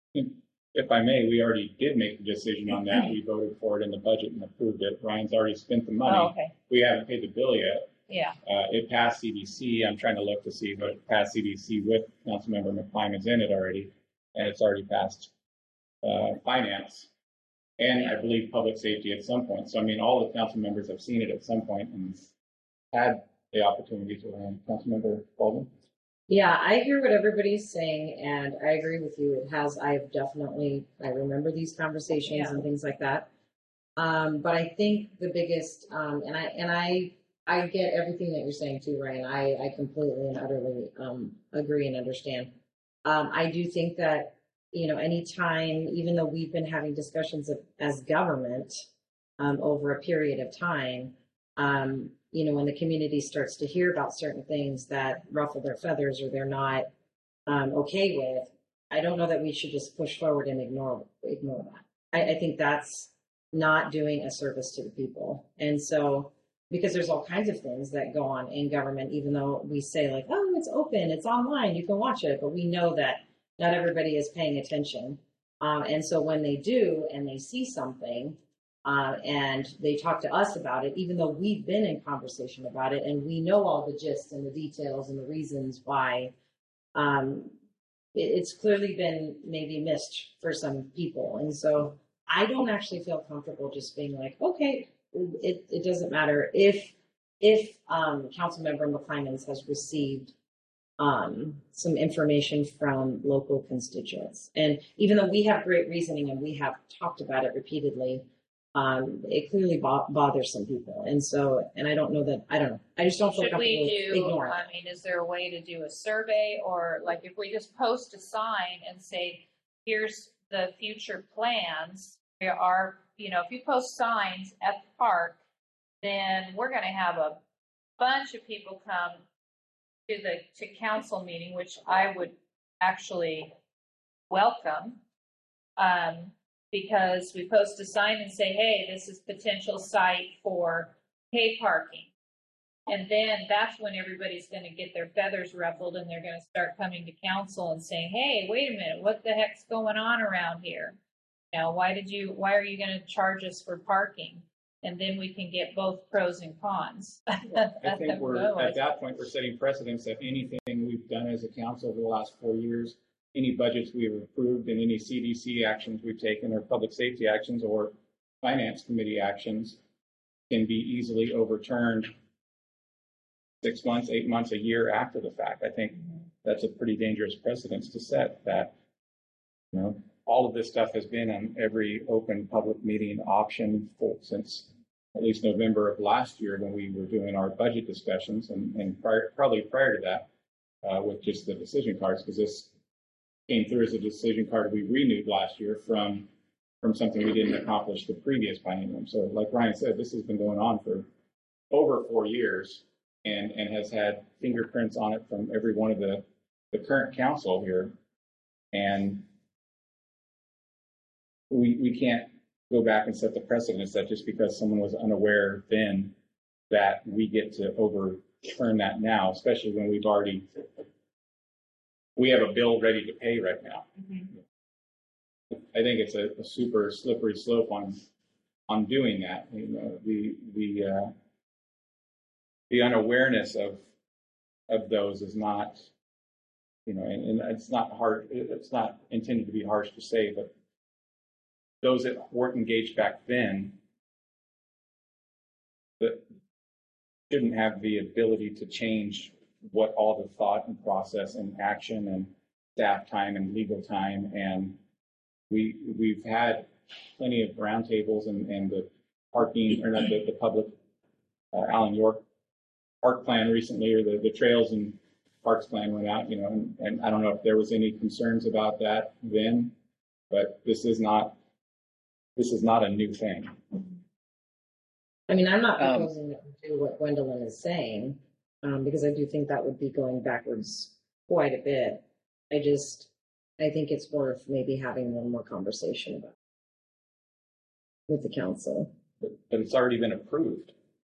Speaker 8: if I may, we already did make the decision on that. We voted for it in the budget and approved it. Ryan's already spent the money.
Speaker 5: Oh, okay.
Speaker 8: We haven't paid the bill yet.
Speaker 5: Yeah.
Speaker 8: Uh, it passed C D C. I'm trying to look to see, but it passed C D C with Councilmember McClymonds in it already, and it's already passed uh, finance, and I believe public safety at some point. So I mean, all the council members have seen it at some point and had the opportunity to learn. Councilmember Baldwin.
Speaker 4: Yeah, I hear what everybody's saying, and I agree with you. It has. I've definitely. I remember these conversations
Speaker 5: Yeah.
Speaker 4: and things like that. Um, but I think the biggest, um, and I and I. I get everything that you're saying too, Ryan. I, I completely and utterly um, agree and understand. Um, I do think that, you know, anytime, even though we've been having discussions of, as government um, over a period of time, um, you know, when the community starts to hear about certain things that ruffle their feathers or they're not um, okay with, I don't know that we should just push forward and ignore ignore that. I, I think that's not doing a service to the people. And so, because there's all kinds of things that go on in government, even though we say like, oh, it's open, it's online, you can watch it, but we know that not everybody is paying attention. Um, and so when they do and they see something uh, and they talk to us about it, even though we've been in conversation about it and we know all the gist and the details and the reasons why, um, it, it's clearly been maybe missed for some people. And so I don't actually feel comfortable just being like, okay, It, it doesn't matter if if um, Councilmember McClymonds has received um, some information from local constituents, and even though we have great reasoning and we have talked about it repeatedly, um, it clearly bo- bothers some people. And so, and I don't know that I don't know. I just don't feel
Speaker 5: Should
Speaker 4: comfortable
Speaker 5: we do,
Speaker 4: ignoring it.
Speaker 5: I mean, is there a way to do a survey, or like if we just post a sign and say, here's the future plans, there are, you know, if you post signs at the park, then we're going to have a bunch of people come to the to council meeting, which I would actually welcome, um, because we post a sign and say, hey, this is potential site for pay parking. And then that's when everybody's going to get their feathers ruffled and they're going to start coming to council and saying, hey, wait a minute, what the heck's going on around here? Now, why did you, why are you going to charge us for parking? And then we can get both pros and cons.
Speaker 8: I think we're, at that point, we're setting precedents that anything we've done as a council over the last four years, any budgets we've approved and any C D C actions we've taken or public safety actions or finance committee actions can be easily overturned six months, eight months, a year after the fact. I think that's a pretty dangerous precedence to set that, you know, all of this stuff has been on every open public meeting option for, since at least November of last year when we were doing our budget discussions and, and prior, probably prior to that uh, with just the decision cards, because this came through as a decision card we renewed last year from from something we didn't accomplish the previous biennium. So like Ryan said, this has been going on for over four years. And, and has had fingerprints on it from every one of the, the current council here. And we, we can't go back and set the precedence that just because someone was unaware then that we get to overturn that now, especially when we've already, we have a bill ready to pay right now. Mm-hmm. I think it's a, a super slippery slope on, on doing that. You know, the, the, uh, the unawareness of of those is not, you know, and, and it's not hard. It's not intended to be harsh to say, but those that weren't engaged back then that shouldn't have the ability to change what all the thought and process and action and staff time and legal time. And we we've had plenty of roundtables and and the parking or not the, the public uh, Alan York park plan recently, or the, the trails and parks plan went out, you know, and, and I don't know if there was any concerns about that then, but this is not, this is not a new thing.
Speaker 4: I mean, I'm not
Speaker 10: Um,
Speaker 4: proposing that we do what Gwendolyn is saying, um, because I do think that would be going backwards quite a bit. I just, I think it's worth maybe having one more conversation about it with the council.
Speaker 8: But, but it's already been approved.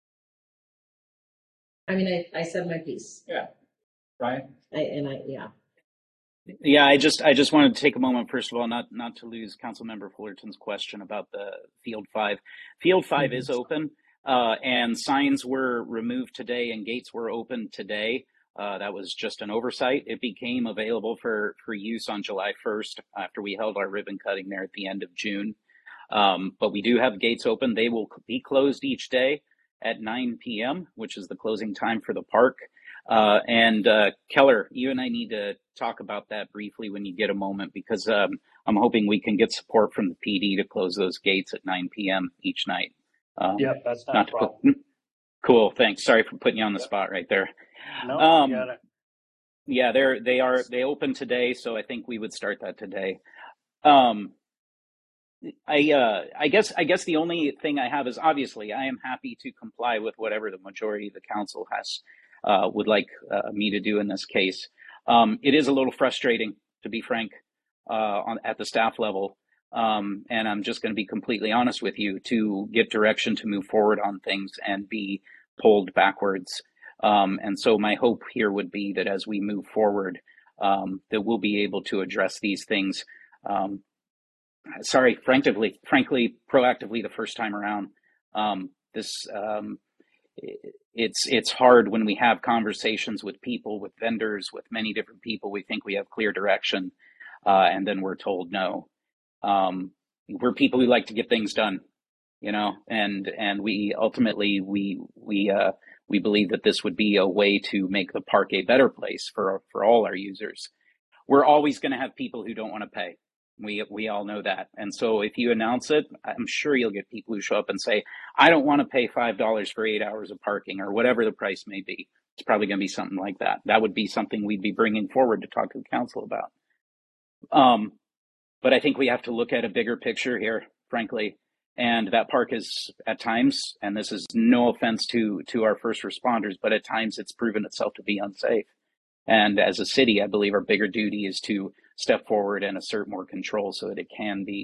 Speaker 4: I mean, I, I said my piece.
Speaker 8: Yeah. Right?
Speaker 4: I, and I, yeah.
Speaker 10: Yeah, I just I just wanted to take a moment, first of all, not not to lose Councilmember Fullerton's question about the Field Five. Field Five is open, uh, and signs were removed today, and gates were open today. Uh, that was just an oversight. It became available for for use on July first after we held our ribbon cutting there at the end of June. Um, but we do have gates open. They will be closed each day at nine p.m., which is the closing time for the park. Uh, and uh, Keller, you and I need to talk about that briefly when you get a moment, because um, I'm hoping we can get support from the P D to close those gates at nine p.m. each night. Um,
Speaker 9: Yep, that's not,
Speaker 10: not
Speaker 9: a problem.
Speaker 10: Put, cool, thanks. Sorry for putting you on the spot right there.
Speaker 9: No,
Speaker 10: Um,
Speaker 9: you got it.
Speaker 10: Yeah, they're they are they open today, so I think we would start that today. Um, I uh, I guess I guess the only thing I have is, obviously I am happy to comply with whatever the majority of the council has uh, would like uh, me to do in this case. Um, it is a little frustrating, to be frank, uh, on at the staff level, um, and I'm just going to be completely honest with you, to get direction to move forward on things and be pulled backwards. Um, and so my hope here would be that as we move forward, um, that we'll be able to address these things. Um, sorry, frankly, frankly, proactively the first time around. Um, this um, it's it's hard when we have conversations with people, with vendors, with many different people. We think we have clear direction, uh, and then we're told no. Um, we're people who like to get things done, you know, and and we ultimately we we uh, we believe that this would be a way to make the park a better place for for all our users. We're always going to have people who don't want to pay. We we all know that. And so if you announce it, I'm sure you'll get people who show up and say, I don't want to pay five dollars for eight hours of parking, or whatever the price may be. It's probably going to be something like that. That would be something we'd be bringing forward to talk to the council about. Um, but I think we have to look at a bigger picture here, frankly. And that park is at times, and this is no offense to, to our first responders, but at times it's proven itself to be unsafe. And as a city, I believe our bigger duty is to step forward and assert more control so that it can be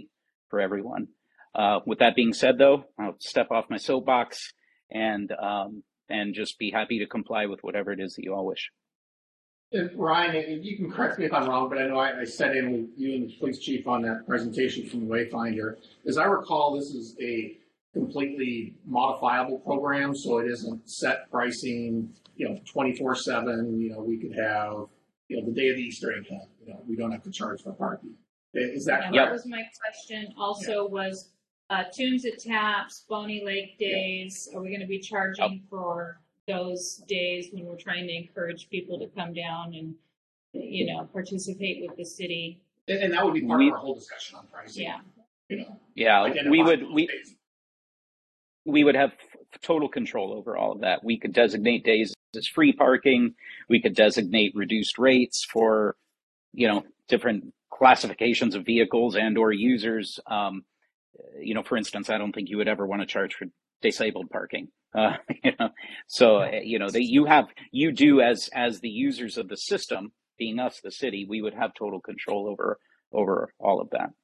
Speaker 10: for everyone. Uh, with that being said, though, I'll step off my soapbox and um, and just be happy to comply with whatever it is that you all wish.
Speaker 6: Uh, Ryan, if you can correct me if I'm wrong, but I know I, I sat in with you and the police chief on that presentation from Wayfinder. As I recall, this is a completely modifiable program, so it isn't set pricing, you know, twenty-four seven. You know, we could have, you know, the day of the Easter egg hunt, you know, we don't have to charge for parking. Is that
Speaker 5: Yeah,
Speaker 6: correct?
Speaker 5: that was my question. Also was uh, Tunes at Taps, Bonnie Lake Days. Are we going to be charging for those days when we're trying to encourage people to come down and, you know, participate with the city?
Speaker 6: And, and that would be part
Speaker 10: We-
Speaker 6: of our whole discussion on pricing.
Speaker 5: Yeah.
Speaker 6: You know,
Speaker 10: Yeah,
Speaker 6: identify
Speaker 10: we would
Speaker 6: those
Speaker 10: we
Speaker 6: days.
Speaker 10: we would have f- total control over all of that. We could designate days as free parking. We could designate reduced rates for, you know, different classifications of vehicles and or users. Um, you know, for instance, I don't think you would ever want to charge for disabled parking. Uh, you know, so uh, you know that you have you do as as the users of the system, being us, the city, we would have total control over over all of that.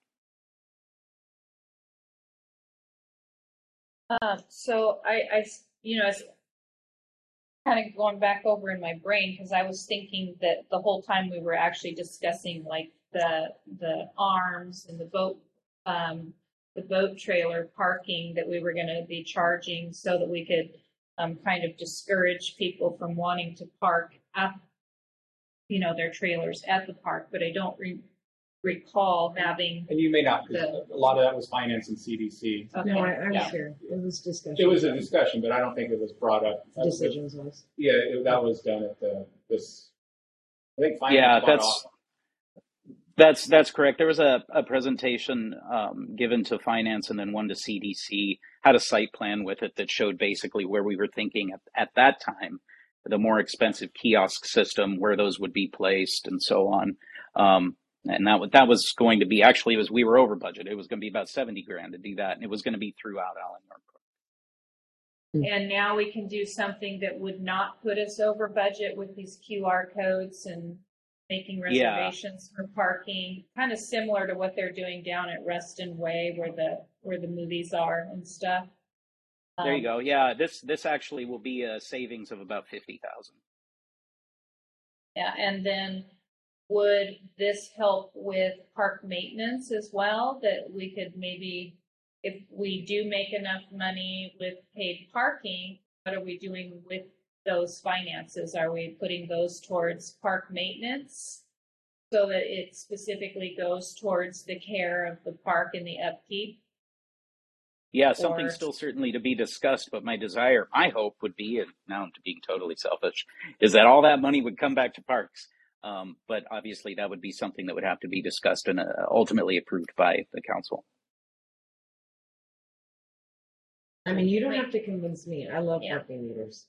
Speaker 5: Uh, so I, I, you know, it's kind of going back over in my brain because I was thinking that the whole time we were actually discussing like the the arms and the boat, um, the boat trailer parking that we were going to be charging so that we could um, kind of discourage people from wanting to park at, you know, their trailers at the park. But I don't re- recall having.
Speaker 8: And you may not, because
Speaker 5: The-
Speaker 8: a lot of that was finance and C D C.
Speaker 5: Okay.
Speaker 4: No, I, I was
Speaker 8: Yeah.
Speaker 4: here. It was discussion.
Speaker 8: It was a discussion, but I don't think it was brought up.
Speaker 4: Decisions was.
Speaker 8: Yeah, it, that was done at the, this, I think finance.
Speaker 10: Yeah,
Speaker 8: bought
Speaker 10: that's
Speaker 8: off.
Speaker 10: that's that's correct. There was a, a presentation um, given to finance and then one to C D C, had a site plan with it that showed basically where we were thinking at, at that time, the more expensive kiosk system, where those would be placed and so on. Um, and that was, that was going to be, actually, it was, we were over budget. It was going to be about seventy grand to do that. And it was going to be throughout Allen York.
Speaker 5: And now we can do something that would not put us over budget with these Q R codes and making
Speaker 10: Yeah.
Speaker 5: reservations for parking, kind of similar to what they're doing down at Reston Way where the, where the movies are and stuff.
Speaker 10: There you
Speaker 5: Um,
Speaker 10: go. Yeah, this this actually will be a savings of about fifty thousand.
Speaker 5: Yeah, and then would this help with park maintenance as well? That we could maybe, if we do make enough money with paid parking, what are we doing with those finances? Are we putting those towards park maintenance so that it specifically goes towards the care of the park and the upkeep?
Speaker 10: Yeah, something
Speaker 5: Or-
Speaker 10: still certainly to be discussed, but my desire, my hope would be, and now I'm being totally selfish, is that all that money would come back to parks. Um, but obviously that would be something that would have to be discussed and uh, ultimately approved by the council.
Speaker 4: I mean, you don't have to convince me. I love
Speaker 5: Yeah.
Speaker 4: parking meters.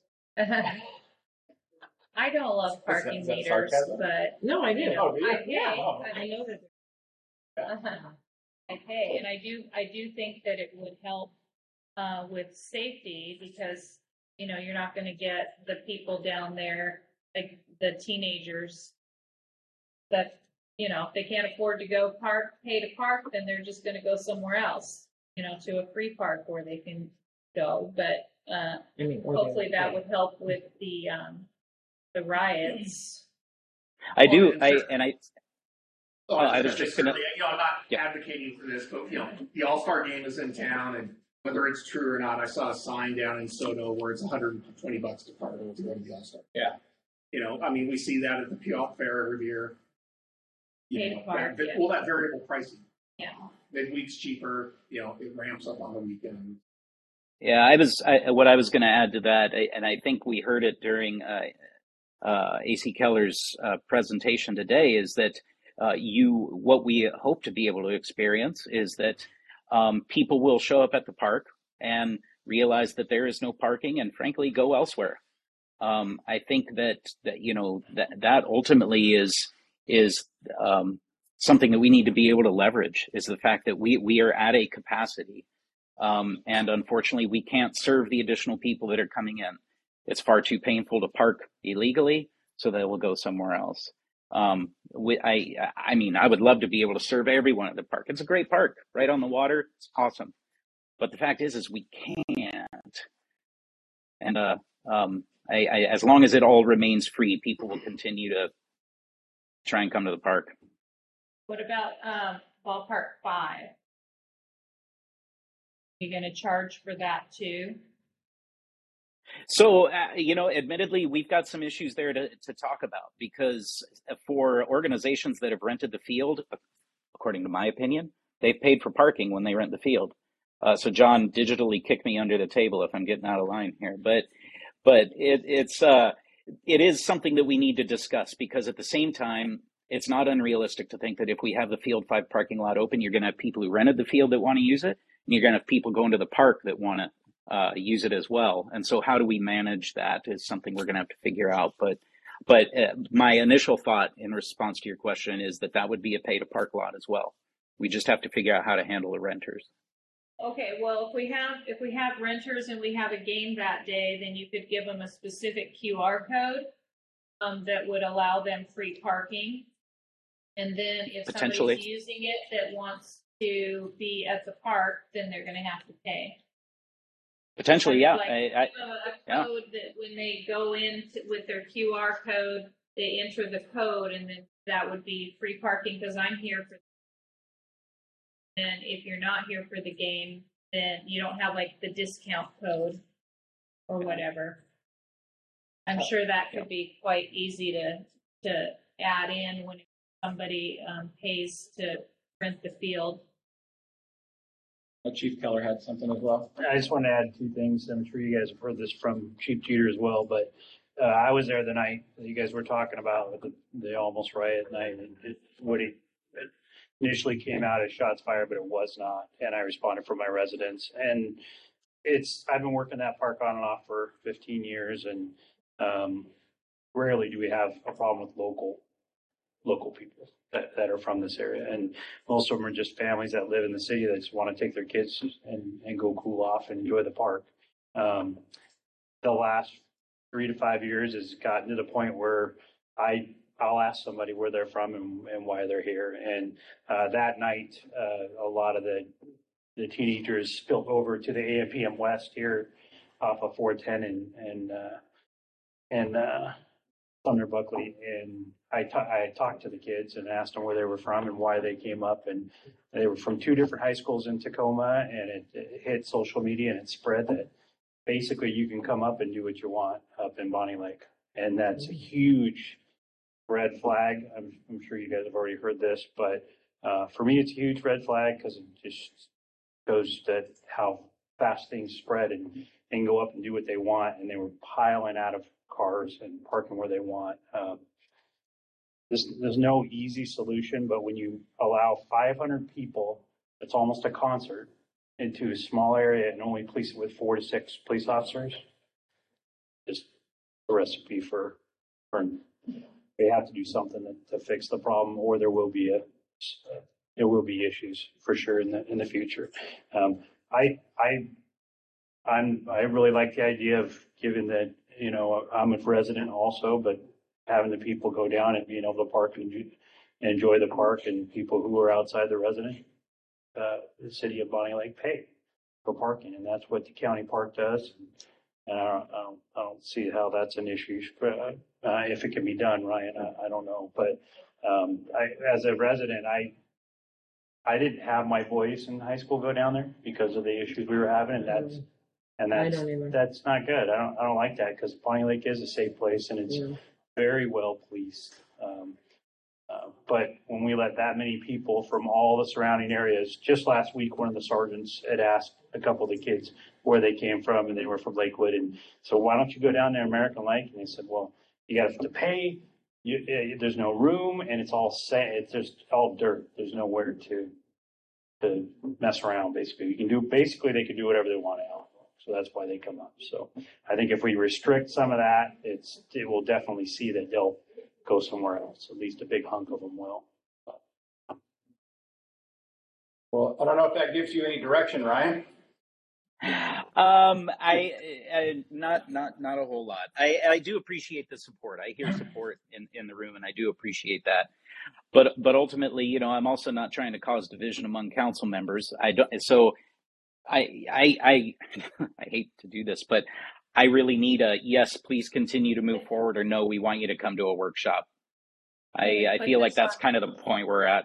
Speaker 5: I don't love parking
Speaker 8: is that
Speaker 5: meters,
Speaker 8: sarcasm?
Speaker 5: but
Speaker 4: No, I do.
Speaker 5: you know,
Speaker 8: Oh, do you?
Speaker 5: I pay.
Speaker 8: Oh.
Speaker 4: I know that.
Speaker 5: Uh-huh. I pay, and I do, I do think that it would help uh, with safety because, you know, you're not gonna get the people down there, like the teenagers that, you know, if they can't afford to go park, pay to park, then they're just gonna go somewhere else, you know, to a free park where they can go, but uh,
Speaker 4: I mean, or they
Speaker 5: hopefully
Speaker 4: would
Speaker 5: that
Speaker 4: pay.
Speaker 5: would help with the, um, the riots.
Speaker 10: I do,
Speaker 6: Well, and
Speaker 10: I
Speaker 6: sure.
Speaker 10: and I.
Speaker 6: Oh,
Speaker 10: I was
Speaker 6: gonna
Speaker 10: just
Speaker 6: say,
Speaker 10: gonna-
Speaker 6: certainly, you know, I'm not
Speaker 10: Yeah.
Speaker 6: advocating for this, but, you know, the All-Star Game is in town, and whether it's true or not, I saw a sign down in Soto where it's one hundred twenty bucks to park to go to the All-Star.
Speaker 8: Yeah.
Speaker 6: You know, I mean, we see that at the Puyallup Fair every year. You
Speaker 5: Pay
Speaker 6: know,
Speaker 5: to park,
Speaker 6: that-
Speaker 5: yeah.
Speaker 6: Well, that variable pricing.
Speaker 5: Yeah.
Speaker 6: Midweek's cheaper, you know, it ramps up on the weekend.
Speaker 10: Yeah, I was. I, what I was going to add to that, I, and I think we heard it during uh, uh, A C Keller's uh, presentation today, is that uh, you. What we hope to be able to experience is that um, people will show up at the park and realize that there is no parking, and frankly, go elsewhere. Um, I think that that you know that that ultimately is is um, something that we need to be able to leverage. Is the fact that we we are at a capacity. Um, and unfortunately, we can't serve the additional people that are coming in. It's far too painful to park illegally, so they will go somewhere else. Um, we, I, I mean, I would love to be able to serve everyone at the park. It's a great park, right on the water. It's awesome. But the fact is, is we can't. And uh, um, I, I, as long as it all remains free, people will continue to try and come to the park.
Speaker 5: What about um, ballpark five? You going to charge for that too?
Speaker 10: So, uh, you know, admittedly, we've got some issues there to, to talk about, because for organizations that have rented the field, according to my opinion, they've paid for parking when they rent the field. Uh, so John digitally kicked me under the table if I'm getting out of line here. But but it, it's uh, it is something that we need to discuss, because at the same time, it's not unrealistic to think that if we have the Field five parking lot open, you're going to have people who rented the field that want to use it, and you're going to have people going to the park that want to uh, use it as well. And so how do we manage that is something we're going to have to figure out. But but uh, my initial thought in response to your question is that that would be a pay to park lot as well. We just have to figure out how to handle the renters.
Speaker 5: Okay, well, if we have if we have renters and we have a game that day, then you could give them a specific Q R code um, that would allow them free parking. And then if
Speaker 10: Potentially.
Speaker 5: somebody's using it that wants to be at the park, then they're going to have to pay.
Speaker 10: Potentially, yeah.
Speaker 5: Like,
Speaker 10: I, I,
Speaker 5: you have a
Speaker 10: yeah.
Speaker 5: code that when they go in to, with their Q R code, they enter the code, and then that would be free parking because I'm here for. And if you're not here for the game, then you don't have like the discount code or whatever. I'm sure that could be quite easy to to add in when somebody um, pays to rent the field.
Speaker 8: Chief Keller had something as well.
Speaker 9: I just want to add two things. I'm sure you guys have heard this from Chief Jeter as well, but uh, I was there the night that you guys were talking about with the, the almost riot night, and it, what he it initially came out as shots fired, but it was not, and I responded for my residents. And it's I've been working that park on and off for fifteen years, and um, rarely do we have a problem with local local people that, that are from this area. And most of them are just families that live in the city that just want to take their kids and, and go cool off and enjoy the park. Um, the last three to five years has gotten to the point where I, I'll ask somebody where they're from and, and why they're here. And uh, that night, uh, a lot of the, the teenagers spilled over to the A M P M West here off of four ten and, and, uh, and, uh, Sumner Buckley, and I, ta- I talked to the kids and asked them where they were from and why they came up, and they were from two different high schools in Tacoma, and it, it hit social media and it spread that basically you can come up and do what you want up in Bonnie Lake, and that's a huge red flag. I'm, I'm sure you guys have already heard this, but uh, for me it's a huge red flag because it just shows that how fast things spread and, and go up and do what they want, and they were piling out of cars and parking where they want. Um, there's, there's no easy solution, but when you allow five hundred people, it's almost a concert, into a small area and only police it with four to six police officers, it's a recipe for, for they have to do something to, to fix the problem, or there will be a there will be issues for sure in the in the future. Um, I I I'm I really like the idea of giving the you know, I'm a resident also, but having the people go down and being able to park and enjoy the park, and people who are outside the resident, uh, the city of Bonnie Lake pay for parking, and that's what the county park does. And I don't, I don't, I don't see how that's an issue. Uh, if it can be done, Ryan, I, I don't know. But um, I, as a resident, I I didn't have my boys in high school go down there because of the issues we were having, and that's. And that's, that's not good. I don't, I don't like that because Bonnie Lake is a safe place and it's yeah. very well policed. Um, uh, but when we let that many people from all the surrounding areas, just last week, one of the sergeants had asked a couple of the kids where they came from, and they were from Lakewood. And so why don't you go down there, American Lake? And they said, well, you got to pay. You, uh, there's no room, and it's all sand. It's just all dirt. There's nowhere to to mess around. Basically, you can do. Basically, they can do whatever they want now. So that's why they come up. So I think if we restrict some of that, it's it will definitely see that they'll go somewhere else. At least a big hunk of them will.
Speaker 11: Well, I don't know if that gives you any direction, Ryan.
Speaker 10: Um, I, I not not not a whole lot. I I do appreciate the support. I hear support in in the room, and I do appreciate that. But but ultimately, you know, I'm also not trying to cause division among council members. I don't. So I I I I hate to do this, but I really need a yes. Please continue to move forward, or no, we want you to come to a workshop. I I
Speaker 5: Put
Speaker 10: feel like
Speaker 5: this
Speaker 10: that's
Speaker 5: on-
Speaker 10: kind of the point we're at.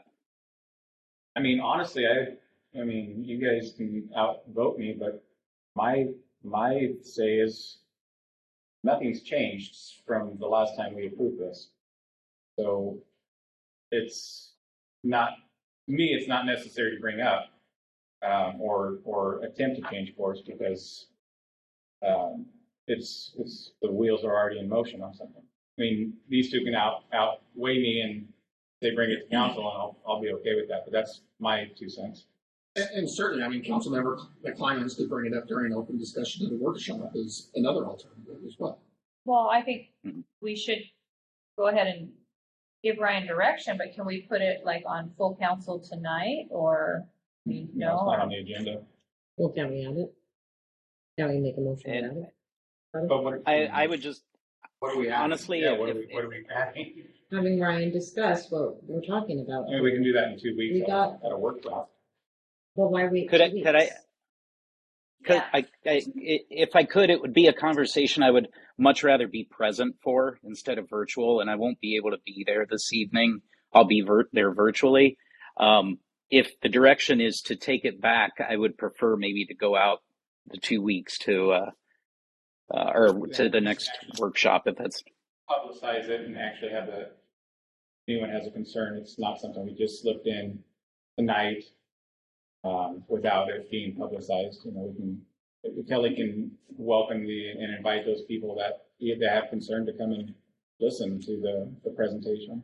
Speaker 8: I mean, honestly, I, I mean, you guys can outvote me, but my, my say is nothing's changed from the last time we approved this. So it's not, to me, it's not necessary to bring up, um, or, or attempt to change course because, um, it's, it's, the wheels are already in motion on something. I mean, these two can out, outweigh me and they bring it to council and I'll, I'll be okay with that, but that's my two cents.
Speaker 6: And, and certainly, I mean, Councilmember McClymans could bring it up during open discussion at a workshop is another alternative as well.
Speaker 5: Well, I think we should go ahead and give Ryan direction, but can we put it like on full council tonight or, I mean,
Speaker 8: You know, it's
Speaker 5: no?
Speaker 8: not on the agenda.
Speaker 4: Well, can we add it? Can we make a motion to
Speaker 10: And-
Speaker 4: add it?
Speaker 8: But what,
Speaker 10: I I would just
Speaker 6: What do we add?
Speaker 10: honestly,
Speaker 8: yeah,
Speaker 10: if,
Speaker 8: what are
Speaker 10: if,
Speaker 8: we, what are we adding?
Speaker 4: Having Ryan discuss what we're talking about.
Speaker 8: I mean, we can do that in two
Speaker 4: We
Speaker 8: weeks at
Speaker 4: got-
Speaker 8: a- at a workshop.
Speaker 4: Well, why wait
Speaker 10: Could
Speaker 4: two
Speaker 10: I-
Speaker 4: weeks?
Speaker 10: could I- Could,
Speaker 5: Yeah.
Speaker 10: I, I, if I could, it would be a conversation I would much rather be present for instead of virtual, and I won't be able to be there this evening. I'll be vir- there virtually. Um, if the direction is to take it back, I would prefer maybe to go out the two weeks to, uh, uh, or to the next workshop if that's.
Speaker 8: Publicize it and actually have the, if anyone has a concern, it's not something we just slipped in tonight, um, without it being publicized. You know, we can, Kelly can welcome the, and invite those people that, if they have concern to come and listen to the, the presentation.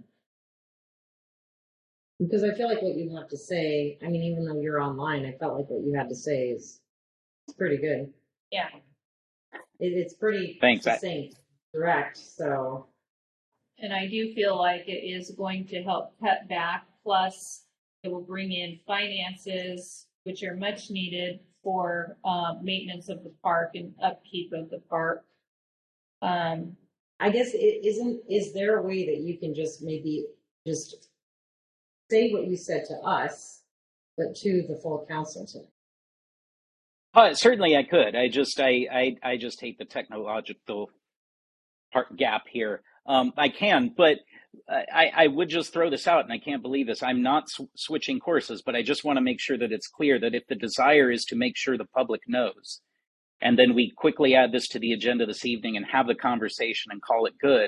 Speaker 4: Because I feel like what you have to say, I mean, even though you're online, I felt like what you had to say is, it's pretty good.
Speaker 5: Yeah.
Speaker 4: It, it's pretty
Speaker 10: Thanks, I-
Speaker 4: succinct, direct, so.
Speaker 5: And I do feel like it is going to help cut back, plus it will bring in finances, which are much needed for, um, maintenance of the park and upkeep of the park. Um,
Speaker 4: I guess it isn't, is there a way that you can just maybe just say what you said to us, but to the full council tonight?
Speaker 10: Uh, certainly I could. I just, I, I, I just hate the technological part gap here. Um, I can, but I, I would just throw this out, and I can't believe this. I'm not sw- switching courses, but I just want to make sure that it's clear that if the desire is to make sure the public knows, and then we quickly add this to the agenda this evening and have the conversation and call it good,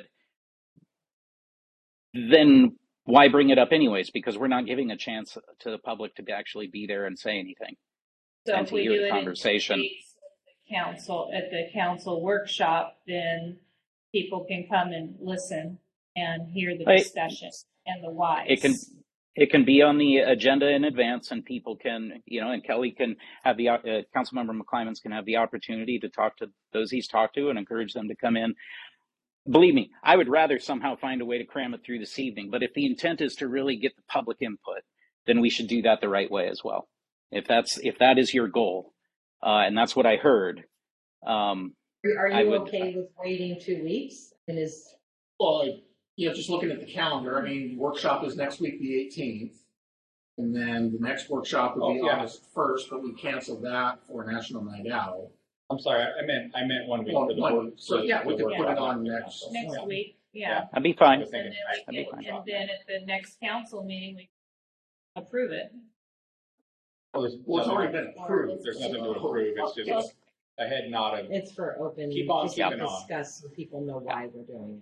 Speaker 10: then why bring it up anyways? Because we're not giving a chance to the public to actually be there and say anything.
Speaker 5: so
Speaker 10: And
Speaker 5: if
Speaker 10: to
Speaker 5: we
Speaker 10: hear
Speaker 5: do
Speaker 10: the
Speaker 5: it in two
Speaker 10: conversation.
Speaker 5: weeks at the council, at the council workshop, then people can come and listen and hear the
Speaker 10: Right.
Speaker 5: discussion and the whys.
Speaker 10: It can it can be on the agenda in advance, and people can, you know, and Kelly can have the uh, Councilmember McClymans can have the opportunity to talk to those he's talked to and encourage them to come in. Believe me, I would rather somehow find a way to cram it through this evening. But if the intent is to really get the public input, then we should do that the right way as well. If that's if that is your goal, uh, and that's what I heard. Um,
Speaker 4: Are
Speaker 10: I
Speaker 4: you
Speaker 10: would-
Speaker 4: okay with waiting two weeks? And is,
Speaker 6: Well, you know, just looking at the calendar, I mean, workshop is next week, the eighteenth. And then the next workshop would be
Speaker 8: Oh, yeah.
Speaker 6: August first, but we canceled that for National Night Owl.
Speaker 8: I'm sorry, I I meant, I meant one week
Speaker 6: Well,
Speaker 8: for the
Speaker 6: one-
Speaker 8: work.
Speaker 6: so,
Speaker 8: for
Speaker 6: yeah,
Speaker 8: the
Speaker 6: we could
Speaker 8: work
Speaker 6: put it
Speaker 8: product.
Speaker 6: on next-
Speaker 5: Next
Speaker 6: Yeah.
Speaker 5: week,
Speaker 8: Yeah.
Speaker 5: yeah.
Speaker 10: I'd be
Speaker 8: I
Speaker 10: fine.
Speaker 8: was
Speaker 5: And then,
Speaker 8: thinking,
Speaker 5: we
Speaker 10: That'd be
Speaker 5: can,
Speaker 10: fine.
Speaker 5: and then at the next council meeting, we approve it.
Speaker 8: well, there's
Speaker 6: Well, it's
Speaker 8: nothing-
Speaker 6: already been approved.
Speaker 8: There's nothing to approve, it's just a head nod of,
Speaker 4: it's for open,
Speaker 8: Keep on
Speaker 4: just to
Speaker 8: keeping on.
Speaker 4: discuss so people know why we're doing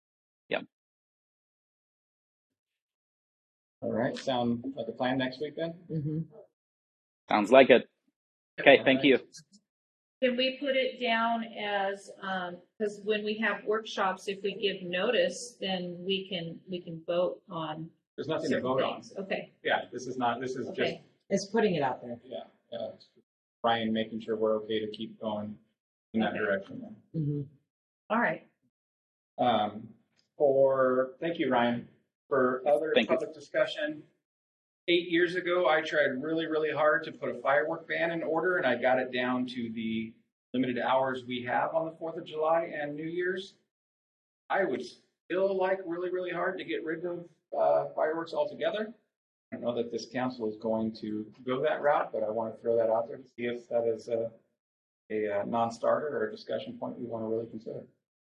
Speaker 8: all right, sound like a plan next week then?
Speaker 4: it. Mm-hmm.
Speaker 10: Sounds like it. Okay, thank you.
Speaker 5: Can we put it down as, um, because when we have workshops, if we give notice, then we can, we can vote on
Speaker 8: There's nothing to
Speaker 5: certain
Speaker 8: vote on.
Speaker 5: things. Okay,
Speaker 8: Yeah, this is not, this is just,
Speaker 5: okay.
Speaker 4: It's putting it out there.
Speaker 8: yeah, uh, Ryan making sure we're okay to keep going in that
Speaker 5: Okay.
Speaker 8: direction then.
Speaker 4: Mm-hmm.
Speaker 5: All right.
Speaker 8: Um, for, thank you, Ryan. For other
Speaker 10: Thank you.
Speaker 8: public discussion,
Speaker 11: eight years ago, I tried really, really hard to put a firework ban in order, and I got it down to the limited hours we have on the Fourth of July and New Year's. I would still like really, really hard to get rid of uh, fireworks altogether. I don't know that this council is going to go that route, but I want to throw that out there to see if that is a, a, uh non-starter or a discussion point we want to really consider.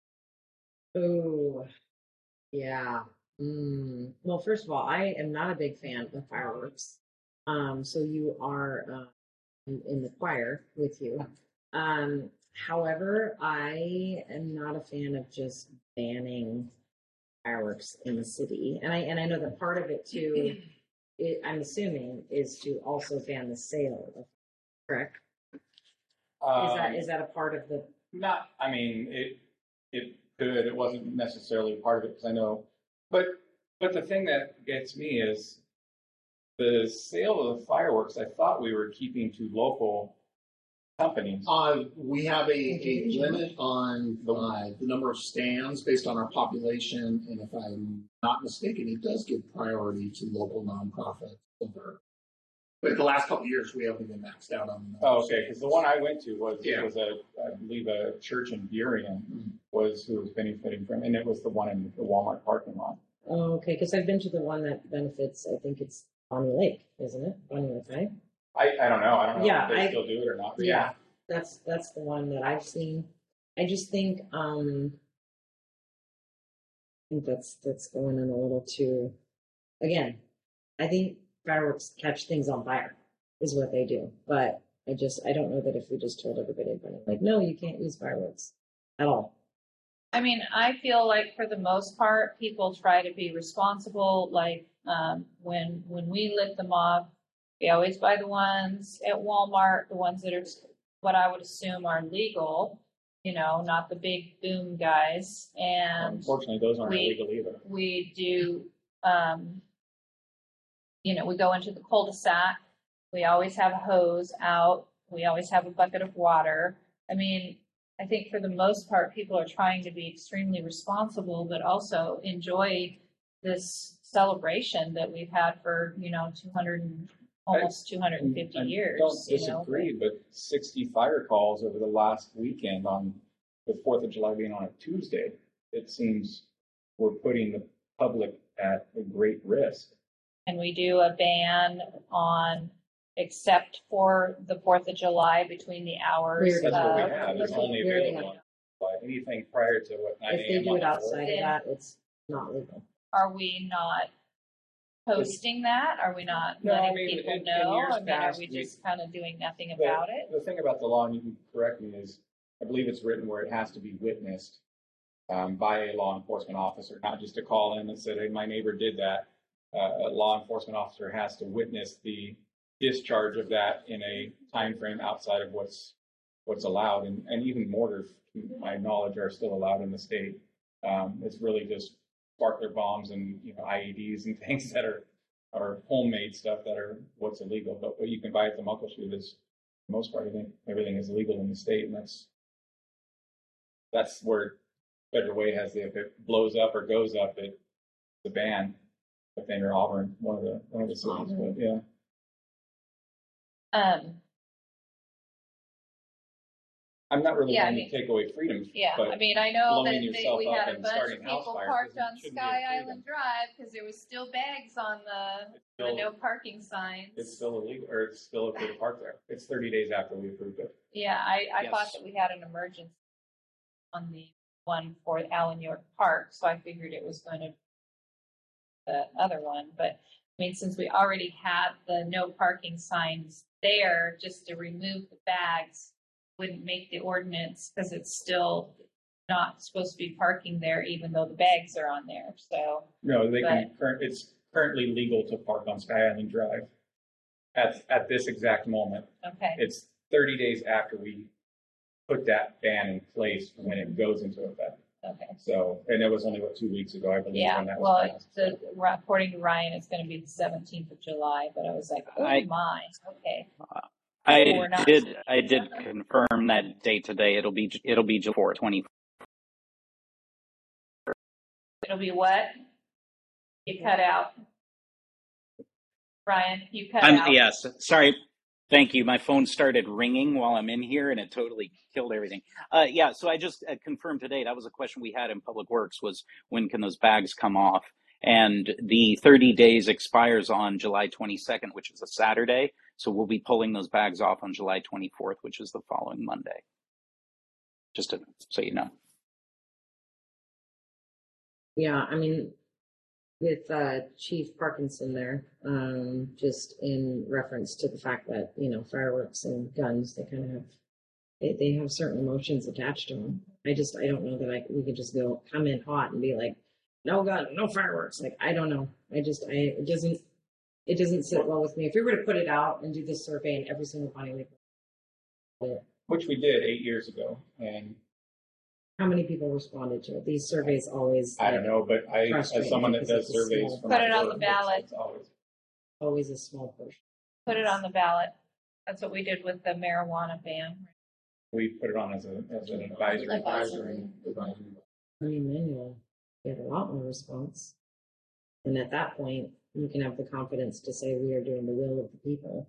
Speaker 4: Oh, yeah. Mm. Well, first of all, I am not a big fan of fireworks. Um, so you are uh, in, in the choir with you. Um, however, I am not a fan of just banning fireworks in the city, and I and I know that part of it too. It, I'm assuming is to also ban the sale of. Correct?
Speaker 11: Um,
Speaker 4: is that is that a part of the?
Speaker 11: Not. I mean, it it could. It wasn't necessarily part of it because I know. But but the thing that gets me is the sale of the fireworks. I thought we were keeping to local companies.
Speaker 6: Uh, we have a, a limit on uh, the number of stands based on our population, and if I'm not mistaken, it does give priority to local nonprofits. But the last couple of years, we haven't been maxed out on. The
Speaker 11: oh, okay. Because the one I went to was
Speaker 6: yeah.
Speaker 11: was a I believe a church in Burien mm-hmm. was who was benefiting from, and it was the one in the Walmart parking lot.
Speaker 4: Oh, okay. Because I've been to the one that benefits. I think it's Bonnie Lake, isn't it? Bonnie Lake, right?
Speaker 11: I, I don't know. I don't know
Speaker 4: yeah,
Speaker 11: if they
Speaker 4: I,
Speaker 11: still do it or not. But
Speaker 4: yeah,
Speaker 11: yeah,
Speaker 4: that's that's the one that I've seen. I just think um I think that's that's going in a little too. Again, I think fireworks catch things on fire is what they do. But I just I don't know that if we just told everybody like, no, you can't use fireworks at all.
Speaker 5: I mean, I feel like for the most part, people try to be responsible. Like um, when when we lit them off. We always buy the ones at Walmart, the ones that are what I would assume are legal, you know, not the big boom guys. And
Speaker 11: unfortunately, those aren't
Speaker 5: we,
Speaker 11: illegal either.
Speaker 5: We do, um, you know, we go into the cul-de-sac. We always have a hose out. We always have a bucket of water. I mean, I think for the most part, people are trying to be extremely responsible, but also enjoy this celebration that we've had for, you know, two hundred almost two hundred fifty
Speaker 11: I, I
Speaker 5: years.
Speaker 11: Don't
Speaker 5: you
Speaker 11: disagree,
Speaker 5: know?
Speaker 11: but sixty fire calls over the last weekend on the Fourth of July being on a Tuesday. It seems we're putting the public at a great risk.
Speaker 5: And we do a ban on, except for the Fourth of July between the hours.
Speaker 11: That's
Speaker 5: of,
Speaker 11: what we have. It's only available on July. Anything prior to what nine a.m.
Speaker 4: If they do it outside of that, it's not legal.
Speaker 5: Are we not posting that? Are we not
Speaker 11: no,
Speaker 5: letting
Speaker 11: I mean,
Speaker 5: people
Speaker 11: in,
Speaker 5: know?
Speaker 11: in years
Speaker 5: I mean,
Speaker 11: past,
Speaker 5: are we
Speaker 11: we,
Speaker 5: just kind of doing nothing
Speaker 11: the,
Speaker 5: about it?
Speaker 11: The thing about the law, and you can correct me, is I believe it's written where it has to be witnessed um, by a law enforcement officer, not just to call in and say, hey, my neighbor did that. Uh, a law enforcement officer has to witness the discharge of that in a time frame outside of what's what's allowed, and, and even mortars, to my knowledge, are still allowed in the state. Um, it's really just sparkler bombs and you know I E Ds and things that are are homemade stuff that are what's illegal. But what you can buy at the Muckleshoot is, for the most part, I think everything is legal in the state, and that's that's where Federal Way has the if it blows up or goes up, it the ban. I think or Auburn, one of the one of the cities, but yeah.
Speaker 5: Um.
Speaker 11: I'm not really
Speaker 5: Yeah,
Speaker 11: trying
Speaker 5: I mean,
Speaker 11: to take away freedoms.
Speaker 5: Yeah,
Speaker 11: but
Speaker 5: I mean, I know that
Speaker 11: blowing
Speaker 5: they,
Speaker 11: yourself
Speaker 5: we
Speaker 11: up
Speaker 5: had a
Speaker 11: and
Speaker 5: bunch of
Speaker 11: starting house
Speaker 5: people
Speaker 11: fires
Speaker 5: parked
Speaker 11: doesn't-
Speaker 5: on
Speaker 11: shouldn't be a
Speaker 5: Sky
Speaker 11: freedom.
Speaker 5: Island Drive because there was still bags on the, the
Speaker 11: still-
Speaker 5: no parking signs.
Speaker 11: It's still illegal, or it's still okay to park there. It's thirty days after we approved it.
Speaker 5: Yeah, I, I
Speaker 10: Yes.
Speaker 5: thought that we had an emergency on the one for Allen York Park, so I figured it was going to the other one. But I mean, since we already had the no parking signs there, just to remove the bags wouldn't make the ordinance because it's still not supposed to be parking there, even though the bags are on there. So
Speaker 11: No, they can.
Speaker 5: But-
Speaker 11: Current, it's currently legal to park on Sky Island Drive. At at this exact moment,
Speaker 5: okay,
Speaker 11: it's thirty days after we put that ban in place when it goes into effect.
Speaker 5: okay.
Speaker 11: So, and it was only what two weeks ago, I believe,
Speaker 5: Yeah,
Speaker 11: when that
Speaker 5: well,
Speaker 11: was
Speaker 5: it's
Speaker 11: passed.
Speaker 5: the, according to Ryan, it's going to be the seventeenth of July, but I was like, oh
Speaker 10: I-
Speaker 5: my, okay.
Speaker 10: I
Speaker 5: We're not-
Speaker 10: did I did confirm that date today. It'll be it'll be July twenty-fourth.
Speaker 5: It'll be what? You cut out. Ryan, you cut
Speaker 10: I'm,
Speaker 5: out.
Speaker 10: yes, sorry. Thank you. My phone started ringing while I'm in here and it totally killed everything. Uh, yeah, so I just uh, confirmed today, that was a question we had in Public Works, was when can those bags come off? And the thirty days expires on July twenty-second, which is a Saturday. So we'll be pulling those bags off on July twenty-fourth, which is the following Monday. Just to, so you know.
Speaker 4: Yeah, I mean, with uh, Chief Parkinson there, um, just in reference to the fact that, you know, fireworks and guns, they kind of have, they, they have certain emotions attached to them. I just, I don't know that I, we could just go come in hot and be like, no gun, no fireworks. Like, I don't know. I just, I, it doesn't, it doesn't sit well with me. If we were to put it out and do this survey and every single county, we
Speaker 11: Which we did eight years ago, and
Speaker 4: how many people responded to it? These surveys always,
Speaker 11: I don't know, but I, as
Speaker 4: Frustrating
Speaker 11: someone that
Speaker 4: because
Speaker 11: does
Speaker 4: it's a
Speaker 11: surveys.
Speaker 4: small-
Speaker 11: for
Speaker 5: Put
Speaker 11: my
Speaker 5: it on
Speaker 11: work,
Speaker 5: the ballot.
Speaker 11: it's always-
Speaker 4: always a small portion.
Speaker 5: Put it on the ballot. That's what we did with the marijuana ban.
Speaker 11: We put it on as a, as an advisory.
Speaker 1: Advisory.
Speaker 11: advisory.
Speaker 4: I mean, then you'll get a lot more response. And at that point, you can have the confidence to say we are doing the will of the people.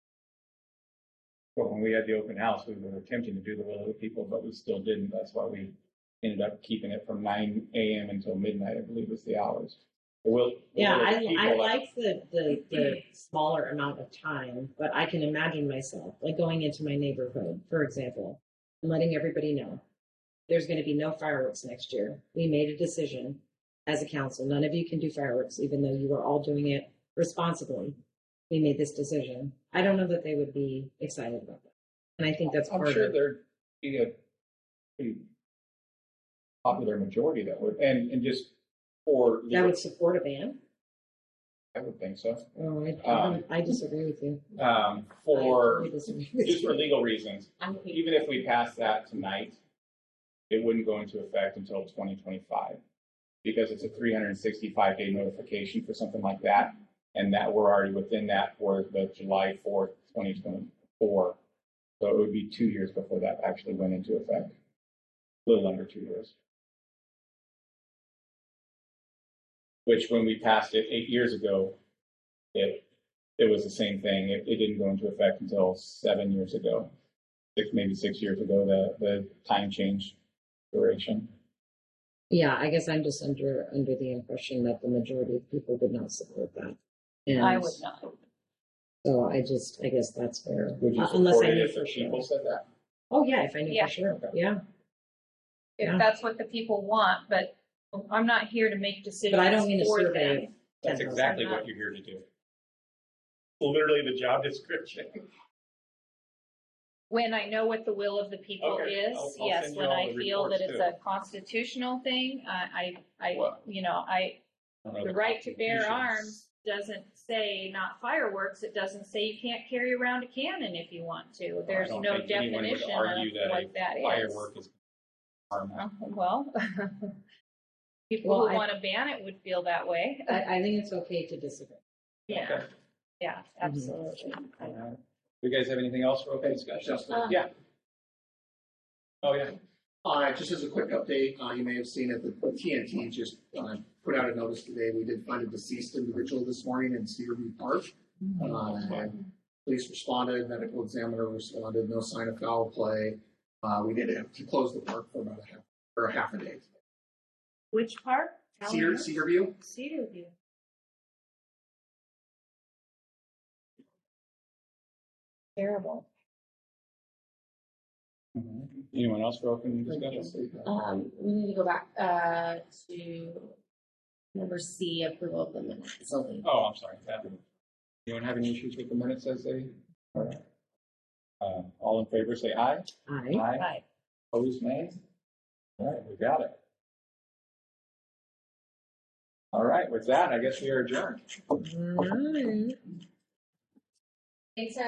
Speaker 11: But when we had the open house, we were attempting to do the will of the people, but we still didn't. That's why we ended up keeping it from nine a.m. until midnight, I believe was the hours. The will, the
Speaker 4: Yeah,
Speaker 11: will of
Speaker 4: I,
Speaker 11: the people,
Speaker 4: I
Speaker 11: like-
Speaker 4: like the, the, the smaller amount of time, but I can imagine myself, like going into my neighborhood, for example, and letting everybody know there's going to be no fireworks next year. We made a decision as a council. None of you can do fireworks, even though you are all doing it responsibly. We made this decision. I don't know that they would be excited about that. And I think that's
Speaker 11: I'm
Speaker 4: part
Speaker 11: sure
Speaker 4: of
Speaker 11: there'd be a pretty popular majority that would, and, and just for.
Speaker 4: that would support a ban.
Speaker 11: I would think so.
Speaker 4: Oh, I,
Speaker 11: Um,
Speaker 4: I disagree with you.
Speaker 11: Um,
Speaker 4: I
Speaker 11: for,
Speaker 4: totally disagree with
Speaker 11: just for
Speaker 4: you.
Speaker 11: legal reasons, even if we pass that tonight, it wouldn't go into effect until twenty twenty-five. Because it's a three hundred sixty-five day notification for something like that. And that we're already within that for the July fourth, twenty twenty-four. So it would be two years before that actually went into effect. A little under two years. Which when we passed it eight years ago, it, it was the same thing. It, it didn't go into effect until seven years ago. Six, maybe six years ago, the, the time change duration.
Speaker 4: Yeah, I guess I'm just under under the impression that the majority of people would not support that. And
Speaker 5: I would not.
Speaker 4: So I just, I guess that's where,
Speaker 11: Would you
Speaker 4: uh, unless
Speaker 11: support
Speaker 4: I
Speaker 11: it
Speaker 4: knew
Speaker 11: if the
Speaker 4: for sure.
Speaker 11: people said that?
Speaker 4: Oh, yeah, if I knew
Speaker 5: Yeah.
Speaker 4: for sure, yeah.
Speaker 5: If
Speaker 4: Yeah.
Speaker 5: that's what the people want, but I'm not here to make decisions
Speaker 4: But I don't mean a
Speaker 5: for
Speaker 4: survey.
Speaker 5: them.
Speaker 11: That's
Speaker 4: ten thousand.
Speaker 11: exactly what you're here to do. Literally the job description.
Speaker 5: When I know what the will of the people
Speaker 11: Okay,
Speaker 5: is,
Speaker 11: I'll- I'll
Speaker 5: yes,
Speaker 11: send you
Speaker 5: when
Speaker 11: all
Speaker 5: I
Speaker 11: the
Speaker 5: feel that
Speaker 11: reports,
Speaker 5: it's
Speaker 11: too.
Speaker 5: a constitutional thing, I, I, I,
Speaker 11: Well,
Speaker 5: you know, I,
Speaker 11: I don't know
Speaker 5: the
Speaker 11: the
Speaker 5: right to bear
Speaker 11: Constitution.
Speaker 5: arms doesn't say not fireworks, it doesn't say you can't carry around a cannon if you want to. There's
Speaker 11: I don't
Speaker 5: no
Speaker 11: think anyone would
Speaker 5: definition
Speaker 11: argue
Speaker 5: of
Speaker 11: that
Speaker 5: what
Speaker 11: a
Speaker 5: that is.
Speaker 11: Firework is harm.
Speaker 5: Uh, Well, people
Speaker 4: Well,
Speaker 5: who
Speaker 4: I-
Speaker 5: want to ban it would feel that way.
Speaker 4: I, I think it's okay to disagree.
Speaker 5: Yeah,
Speaker 11: Okay.
Speaker 5: yeah, absolutely.
Speaker 11: Uh, You guys have anything else for open discussion?
Speaker 6: Justin.
Speaker 1: Um,
Speaker 11: Yeah. Oh, yeah.
Speaker 6: Uh, just as a quick update, uh, you may have seen it, the T N T just, uh, put out a notice today. We did find a deceased individual this morning in Cedarview Park. Uh, police responded, medical examiner responded, no sign of foul play. Uh, we did have to close the park for about a half, or a half a day.
Speaker 5: Which part?
Speaker 6: Cedar, Cedarview?
Speaker 5: Cedarview. Terrible.
Speaker 11: Anyone else for open discussion?
Speaker 1: Um, we need to go back, uh, to number C, approval of the minutes.
Speaker 11: Oh, I'm sorry. Yeah. Anyone have any issues with the minutes as they? All right. Uh, all in favor, say aye.
Speaker 4: Aye.
Speaker 5: Right.
Speaker 11: Opposed, nay? All right, we got it. All right, with that, I guess we are adjourned.
Speaker 4: All right.
Speaker 1: Thanks,